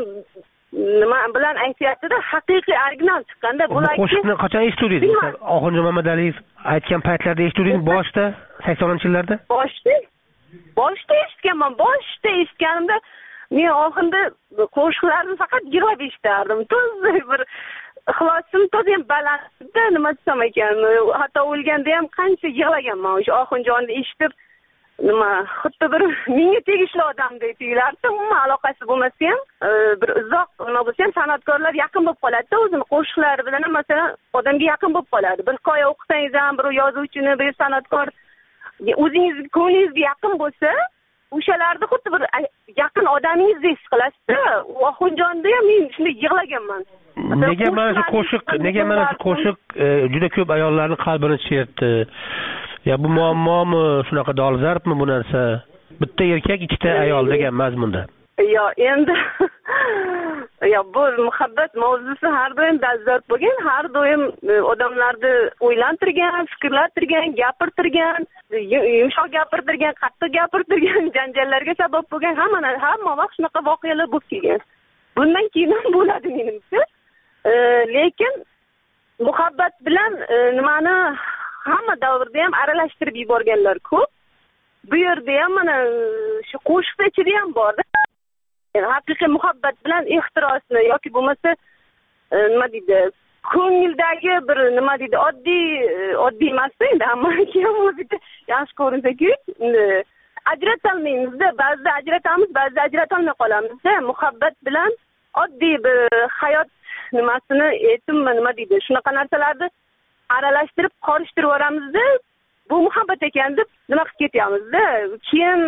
nima bilan aytyapti-da, haqiqiy original chiqqanda bularga qo'shiqni qachon eshitdingiz? Oxunjon Mamadaliyev aytgan paytlarda eshitdingiz, boshda saksoninchi yillarda? Boshda. Boshda eshitganman, boshda eshitganimda men oxirida qo'shiqlarni faqat yig'lab eshitardim. To'zda bir ixlosim to'z ham balandda, nima desam ekan, hatto o'lganda ham qancha yig'laganman o'sha Oxunjonni eshitib. Nima, xuddi bir menga tegishli odamdek tuyulardi. Umuman aloqasi bo'lmasa ham, bir uzoq nima bo'lsa ham san'atkorlar yaqin bo'lib qoladi-da, o'zini qo'shiqlari bilan ham masalan odamga yaqin bo'lib qoladi. Bir hikoya o'qisangiz ham, bir yozuvchini, bir san'atkor o'zingizga ko'nglingizga yaqin bo'lsa, o'shalarni xuddi bir yaqin odamingizdek his qilasiz-da. Oxunjonda ham men shunday yig'laganman. Nega mana shu qo'shiq, nega mana shu qo'shiq juda ko'p ayollarning qalbini chertdi? Ya bu muammomi, shunaqa dolzarbmi bu narsa? Bitta erkak, ikkita ayol degan mazmunda. Yo, endi yo bu muhabbat mavzusi har doim dolzarb bo'lgan, har doim odamlarni o'ylantirgan, fikrlantirgan, gapirtirgan, yumshoq gapirtirgan, qattiq gapirtirgan, janjallarga sabab bo'lgan, hamma hamma vaqt shunaqa voqealar bo'lib kelgan. Bundan keyin ham bo'ladi menimcha. Lekin muhabbat bilan nimani hamma davrda ham aralashtirib yuborganlar ko'p. Bu yerda ham mana shu qo'shiqda ichida ham bor-da. Yani haqiqiy muhabbat bilan ehtirosni yoki bo'lmasa nima deydi, ko'ngildagi bir nima deydi, oddiy oddiy emas-da, endi hammaga ham o'zicha yaxshi ko'rinsa-ku, ajratolmaymiz-da, ba'zida ajratamiz, ba'zida ajratolmay qolamiz-da. Muhabbat bilan oddiy bir hayot nimasini aytibmi, nima deydi, shunaqa narsalarni aralashtirib qorishtirib yuboramiz-da. Bu muhabbat ekan deb nima qilib ketyapmiz-da. Keyin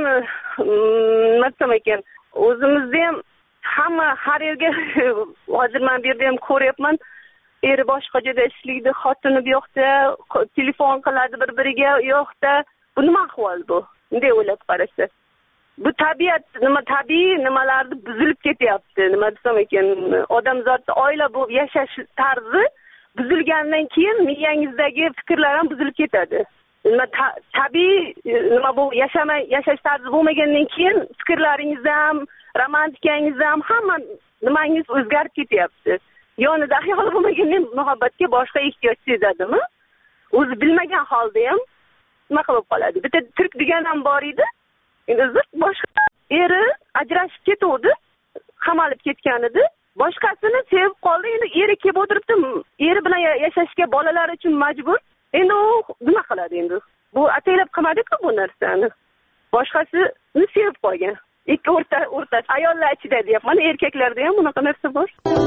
nima desam ekan, o'zimizda ham hamma har yerga hozir men bu yerda ham ko'ryapman, eri boshqa joyda ishlaydi, xotini bu yoqda, telefon qiladi bir-biriga, u yoqda. Bu nima ahvol bu? Bunday o'ylab qarasa. Bu tabiat, nima tabiiy nimalarni buzilib ketyapti. Nima desam ekan, odamzodning oila bo'lib yashash tarzi buzilgandan keyin miyangizdagi fikrlar ham buzilib ketadi. Nima tabiiy nima bu yashamay yashash tarzi bo'lmagandan keyin fikrlaringiz ham, romantikangiz ham hamma nimangiz o'zgarib ketyapti. Yonida ayol bo'lmagandan muhabbatga boshqa ehtiyoj sezadimi? O'zi bilmagan holda ham nima qilib qoladi. Bitta turk degan ham bor edi. Endi boshqa eri ajrashib ketuvdi, qamalib ketgan edi. Boshqasini sevib qoldi. Endi eri kelib o'tiribdi, eri bilan yashashga bolalar uchun majbur. Endi u nima qiladi endi? Bu ataylab qilmadi-ku bu narsani. Boshqasini sevib qolgan. Ikki o'rta o'rta ayollar ichida deyapman, erkaklarda ham bunaqa narsa bor.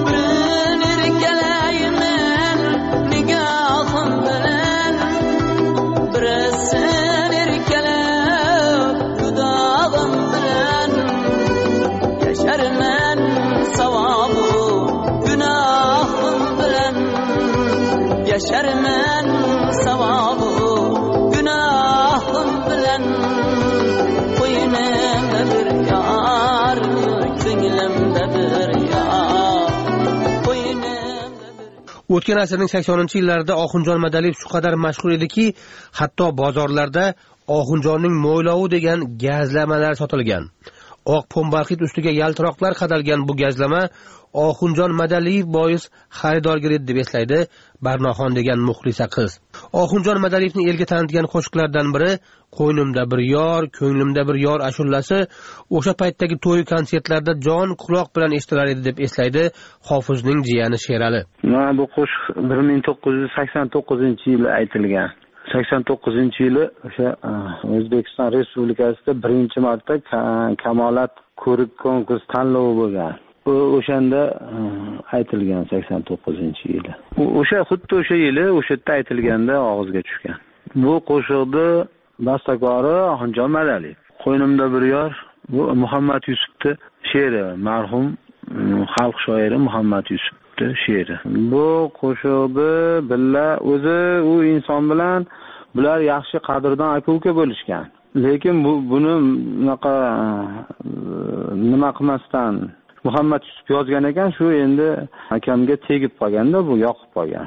Yaşarman savabı günahım bilen koynumda bir yar, ko'nglimda bir yar, koynumda bir. O'tgan asrning saksoninchi yillarida Oxunjon Madaliyev shu qadar mashhur ediki, hatto bozorlarda Oxunjonning mo'ylovi degan gazlamalar sotilgan. Oq pombarxit ustiga yaltiroqlar qadalgan bu gazlama Oxunjon Madaliyev bois xaridorgir edi deb eslaydi Barnoxon degan muxlisa qiz. Oxunjon Madaliyevni elga tanitgan qo'shiqlardan biri Qo'ynimda bir yor, ko'nglimda bir yor ashulasi o'sha paytdagi to'y konsertlarda jon quloq bilan eshitilar edi deb eslaydi Hofizning jiyani Sherali. Mana bu qo'shiq bir ming to'qqiz yuz sakson to'qqizinchi yili aytilgan. sakson to'qqizinchi yili o'sha O'zbekiston Respublikasida birinchi marta Kamolat ko'rik konkurs tanlovi bo'lgan. O'shanda aytilgan sakson to'qqizinchi yili. O'sha xuddi o'sha yili o'sha yerda aytilganda og'izga tushgan. Bu qo'shiqni bastakori Oxunjon Madaliyev. Qo'ynimda bir yor bu Muhammad Yusufning she'ri, marhum xalq shoiri Muhammad Yusufning she'ri. Bu qo'shiqni billa o'zi u inson bilan bular yaxshi qadrdon aka-uka bo'lishgan. Lekin bu buni bunaqa nima qilmasdan Muhammad Yusuf yozgan ekan, shu endi akamga tegib qolganda, bu yoqib qolgan.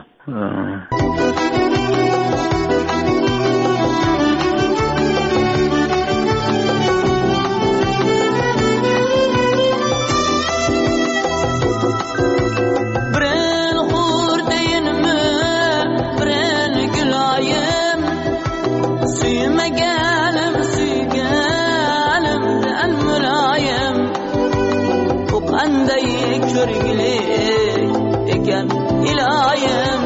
ekan iloyim,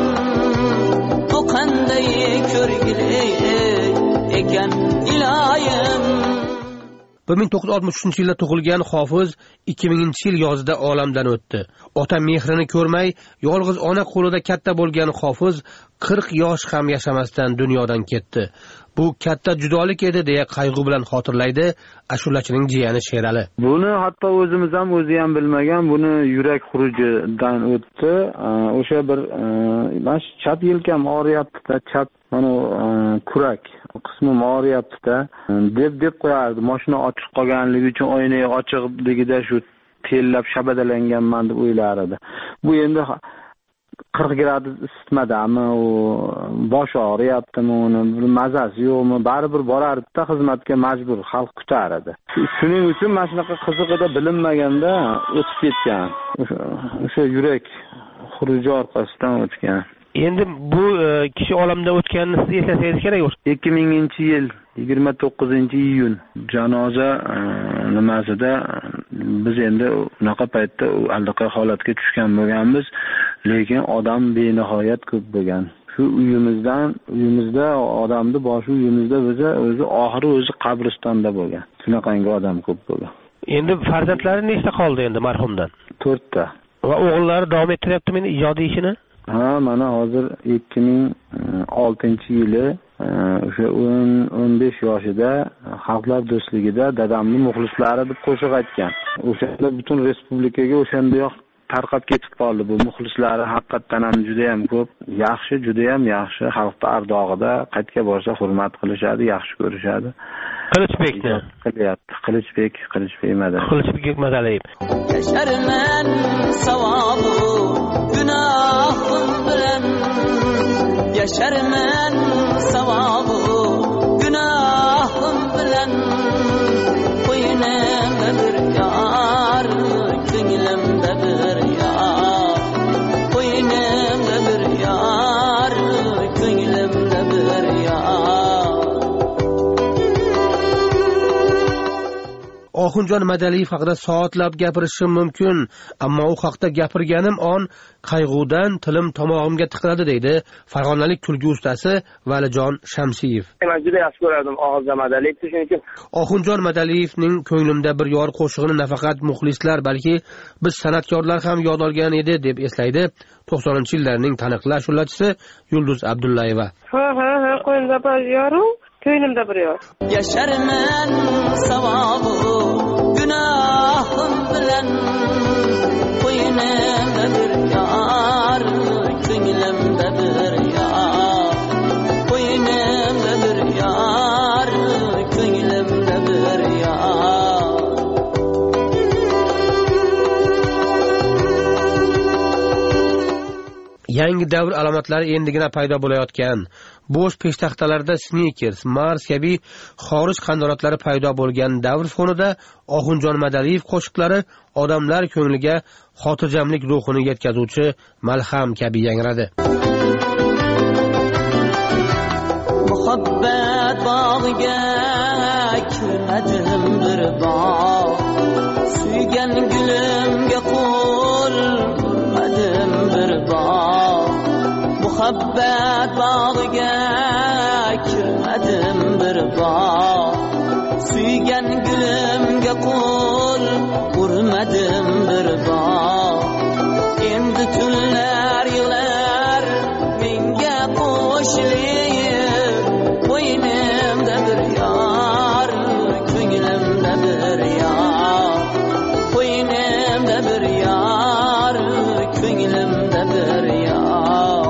bu qanday ko'rgilik ekan iloyim. bir ming to'qqiz yuz oltmish uchinchi yilda tug'ilgan Hofiz ikki minginchi yil yozida olamdan o'tdi. Ota mehrini ko'rmay, yolg'iz ona qo'lida katta bo'lgan Hofiz qirq yosh ham yashamasdan dunyodan ketdi. Bu katta judolik edi deya qayg'u bilan xotirlaydi ashulachining jiyani Sherali. Buni hatto o'zimiz ham o'zi ham bilmagan, buni yurak xurujidan o'tdi. O'sha bir mana chap yelkam og'riyapti-da, chap mana kurak qismi og'riyapti-da deb deb qo'yardi. Mashina ochiq qolganligi uchun oyna ochiqligida shu tellab shabadalanganman deb o'ylar edi. Bu endi qirq gradus isitmadami, u bosh og'riyaptimi, uni mazasi yo'qmi, baribir borardi-da, xizmatga majbur, xalq kutar edi. Shuning uchun mana shunaqa qizig'ida bilinmaganda o'tib ketgan. O'sha yurak xuruji orqasidan o'tgan. Endi bu kishi olamdan o'tganini siz eslasangiz kerak. ikki minginchi yil yigirma to'qqizinchi iyun janoza nimasida biz endi unaqa paytda allaqay holatga tushgan bo'lganmiz, lekin odam benihoyat ko'p bo'lgan. Shu uyimizdan, uyimizda odamni boshi uyimizda o'zi o'zi oxiri o'zi qabristonda bo'lgan. Shunaqangi odam ko'p bo'lgan. Endi farzandlari nechta qoldi endi marhumdan? to'rtta. Va o'g'illari davom ettiryaptimi ijodiy ishini? Ha, mana hozir ikki ming oltinchi yili o'sha o'n besh yoshida Xalqlar do'stligida dadamning muxlislari deb qo'shiq aytgan. O'shanda butun respublikaga o'shandayoq tarqab ketib qoldi. Bu muxlislari haqiqatan ham juda ham ko'p, yaxshi, juda ham yaxshi, xalqda ardog'ida qayerga borsa hurmat qilishadi, yaxshi ko'rishadi. Qilichbekni qilyapti. Qilichbek, Qilichbek Madaliyev. Qilichbek Madaliyev. Yasharman savobu gunohim bilan, yasharman savobu gunohim bilan, qo'ynimda bir yor, ko'nglimda bir yor, qo'ynimda bir yor, ko'nglimda bir yor. Oxunjon Madaliyev haqida soatlab gapirishim mumkin, ammo u haqda gapirganim on qayg'udan tilim tomog'imga tiqiladi deydi farg'onalik kulgi ustasi Valijon Shamsiyev. Men juda yaxshi ko'rardim Oxunjon Madaliyevni, chunki Oxunjon Madaliyevning ko'nglimda bir yor qo'shig'ini nafaqat muxlislar, balki biz san'atkorlar ham yod olgan edi deb eslaydi to'qsoninchi yillarning taniqli ashulachisi Yulduz Abdullayeva. Ha ha ha, qo'ynimda bir yoru, ko'nglimda bir yor. Yasharman savobu gunohim bilan, qo'ynimda bir yor, ko'nglimda bir yor, qo'ynimda bir yor, ko'nglimda bir yor. yangi davr alomatlari endigina paydo bo'layotgan, bo'sh peshtaxtalarda sneakers, Mars kabi xorij qandoratlari paydo bo'lgan davr fonida Oxunjon Madaliyev qo'shiqlari odamlar ko'ngliga xotirjamlik ruhini yetkazuvchi malham kabi yangradi. Muhabbat bog'iga kirmadim bir bor, suygan gulimga qo'l urmadim bir bor. Muhabbat bog'iga kirmadim bir bor, suygan gulimga qo'l urmadim bir bor. Endi tunlar yig'lar menga qo'shilib, qo'ynimda bir yor, ko'nglimda bir yor, qo'ynimda bir yor, ko'nglimda bir yor.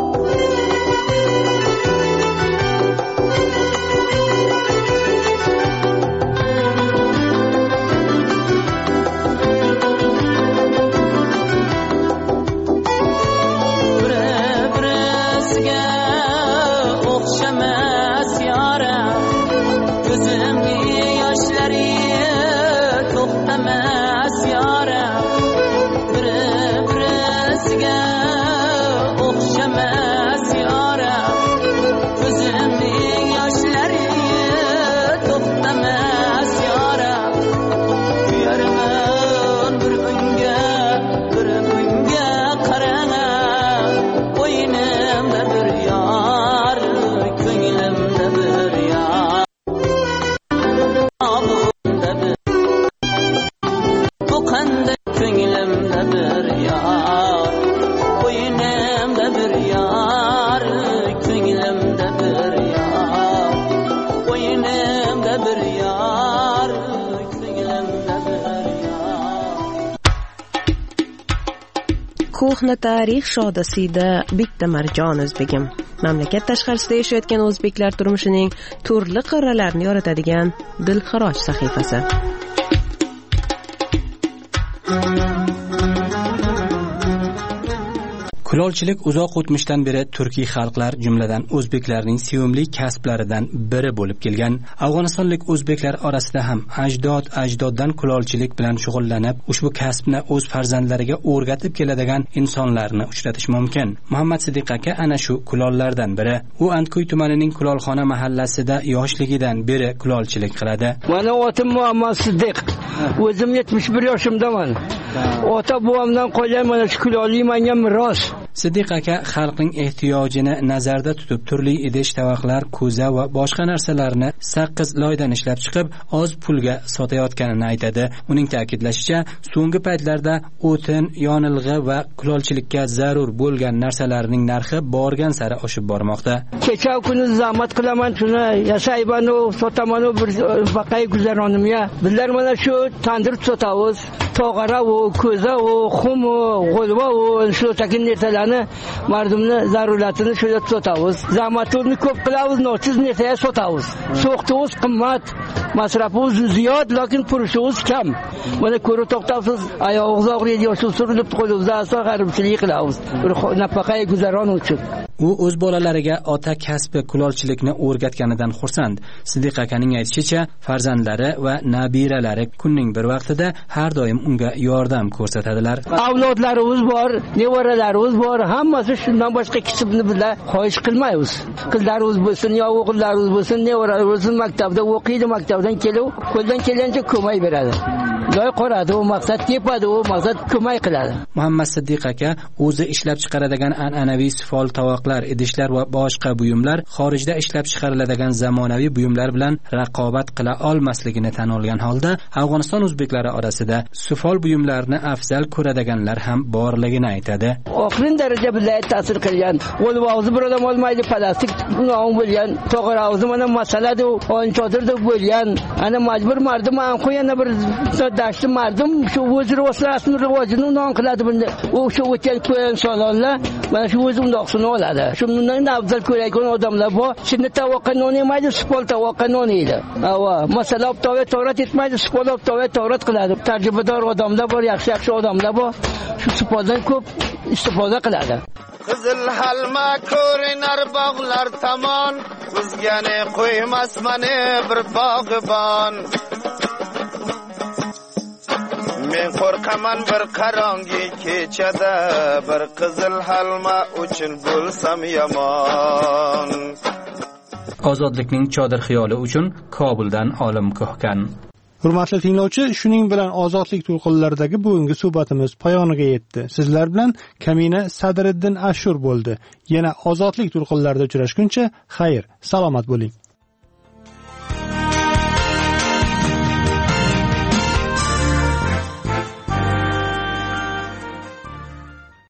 Ko'hna tarix shodasida bitta Marjon o'zbegim. Mamlakat tashqarisida yashayotgan o'zbeklar turmushining turli qirralarini yoritadigan Dilxiroj sahifasi. Kulolchilik uzoq o'tmishdan beri turkiy xalqlar, jumladan o'zbeklarning sevimli kasblaridan biri bo'lib kelgan. Afg'onistonlik o'zbeklar orasida ham ajdod ajdoddan kulolchilik bilan shug'ullanib, ushbu kasbni o'z farzandlariga o'rgatib keladigan insonlarni uchratish mumkin. Muhammad Siddiq aka ana shu kulollardan biri. U Antkoy tumanining Kulolxona mahallasida yoshligidan beri kulolchilik qiladi. Mana otim Muhammad Siddiq. O'zim yetmish bir yoshimdaman. Ota buvamdan qolgan mana shu kulollik menga miros. Siddiq aka xalqning ehtiyojini nazarda tutib turli idish, tavaqlar, ko'za va boshqa narsalarni sakkiz loydan ishlab chiqib, oz pulga sotayotganini aytadi. Uning ta'kidlashicha, so'nggi paytlarda o'tin, yonilg'i va kulolchilikka zarur bo'lgan narsalarning narxi borgan sari oshib bormoqda. Kecha kuni zahmat qilaman, shuni yasayman, sotaman, bir baqay guzaronimga. Bizlar mana shu tandir sotamiz, tog'ara va ko'za va xum, g'olva va shu takin narsalarni mardumni zaruratini shunga sotamiz. Zahmatni ko'p qilamiz, nochiz narsaga sotamiz. So'qtimiz qimmat, masrafimiz ziyod, lekin pulimiz kam. Mana ko'rib to'xtasiz, oyog'ingiz og'riydi, yo'l surilib qo'lingizda aslo g'aribchilik qilamiz. Bir nafaqaga guzaron uchun. U o'z bolalariga ota kasbi kulolchilikni o'rgatganidan xursand. Siddiq akaning aytishicha, farzandlari va nabiralari kunning bir vaqtida har doim unga yordam ko'rsatadilar. Avlodlarimiz bor, nevaralarimiz bor, hammasi shundan boshqa kasbni bizlar xohish qilmaymiz. Qizlarimiz bo'lsin, yo o'g'illarimiz bo'lsin, nevaralarimiz bo'lsin, maktabda o'qiydi, maktabdan kelib, qo'ldan kelgancha ko'mak beradi. Loy qoradi, u maqsad tepadi, u maqsad ko'mak qiladi. Muhammad Siddiq aka o'zi ishlab chiqaradigan an'anaviy sifol tovoqlar, idishlar va boshqa buyumlar xorijda ishlab chiqariladigan zamonaviy buyumlar bilan raqobat qila olmasligini tan olgan holda, Afg'oniston o'zbeklari orasida sifol buyumlarni afzal ko'radiganlar ham borligini aytadi. Oxirgi daraja bizga ta'sir qilgan, o'lvozi bir odam olmaydi, plastik no'ng bo'lgan, to'g'ri mana masalada o'nchodirda bo'lgan, ana majbur mardum ham qo'yana bir dashti mardum shu o'z rivojlarini rivojini non qiladi bunda. U shu o'tgan ko'yan salonlar mana shu o'z undoqsini oladi. Shundan afzal ko'rayotgan odamlar bor. Shunda tavoqqa non yemaydi, spol tavoqqa non yeydi. Ava, masalan, tavoq tavrat etmaydi, spol tavoq tavrat qiladi. Tajribador odamlar bor, yaxshi yaxshi odamlar bor. Shu spoldan ko'p istifoda qiladi. qizil halma ko'rinar bog'lar tomon o'zgani qo'ymas mani bir bog'ibon men qo'rqaman bir qarongi kechada bir qizil halma uchun bo'lsam yomon ozodlikning chodir xiyoli uchun Kobuldan Olim Ko'hkan. Hurmatli tinglovchi, shuning bilan ozodlik to'lqinlaridagi bugungi suhbatimiz poyoniga yetdi. Sizlar bilan Kamina Sadriddin Ashur bo'ldi. Yana ozodlik to'lqinlarida uchrashguncha xayr, salomat bo'ling.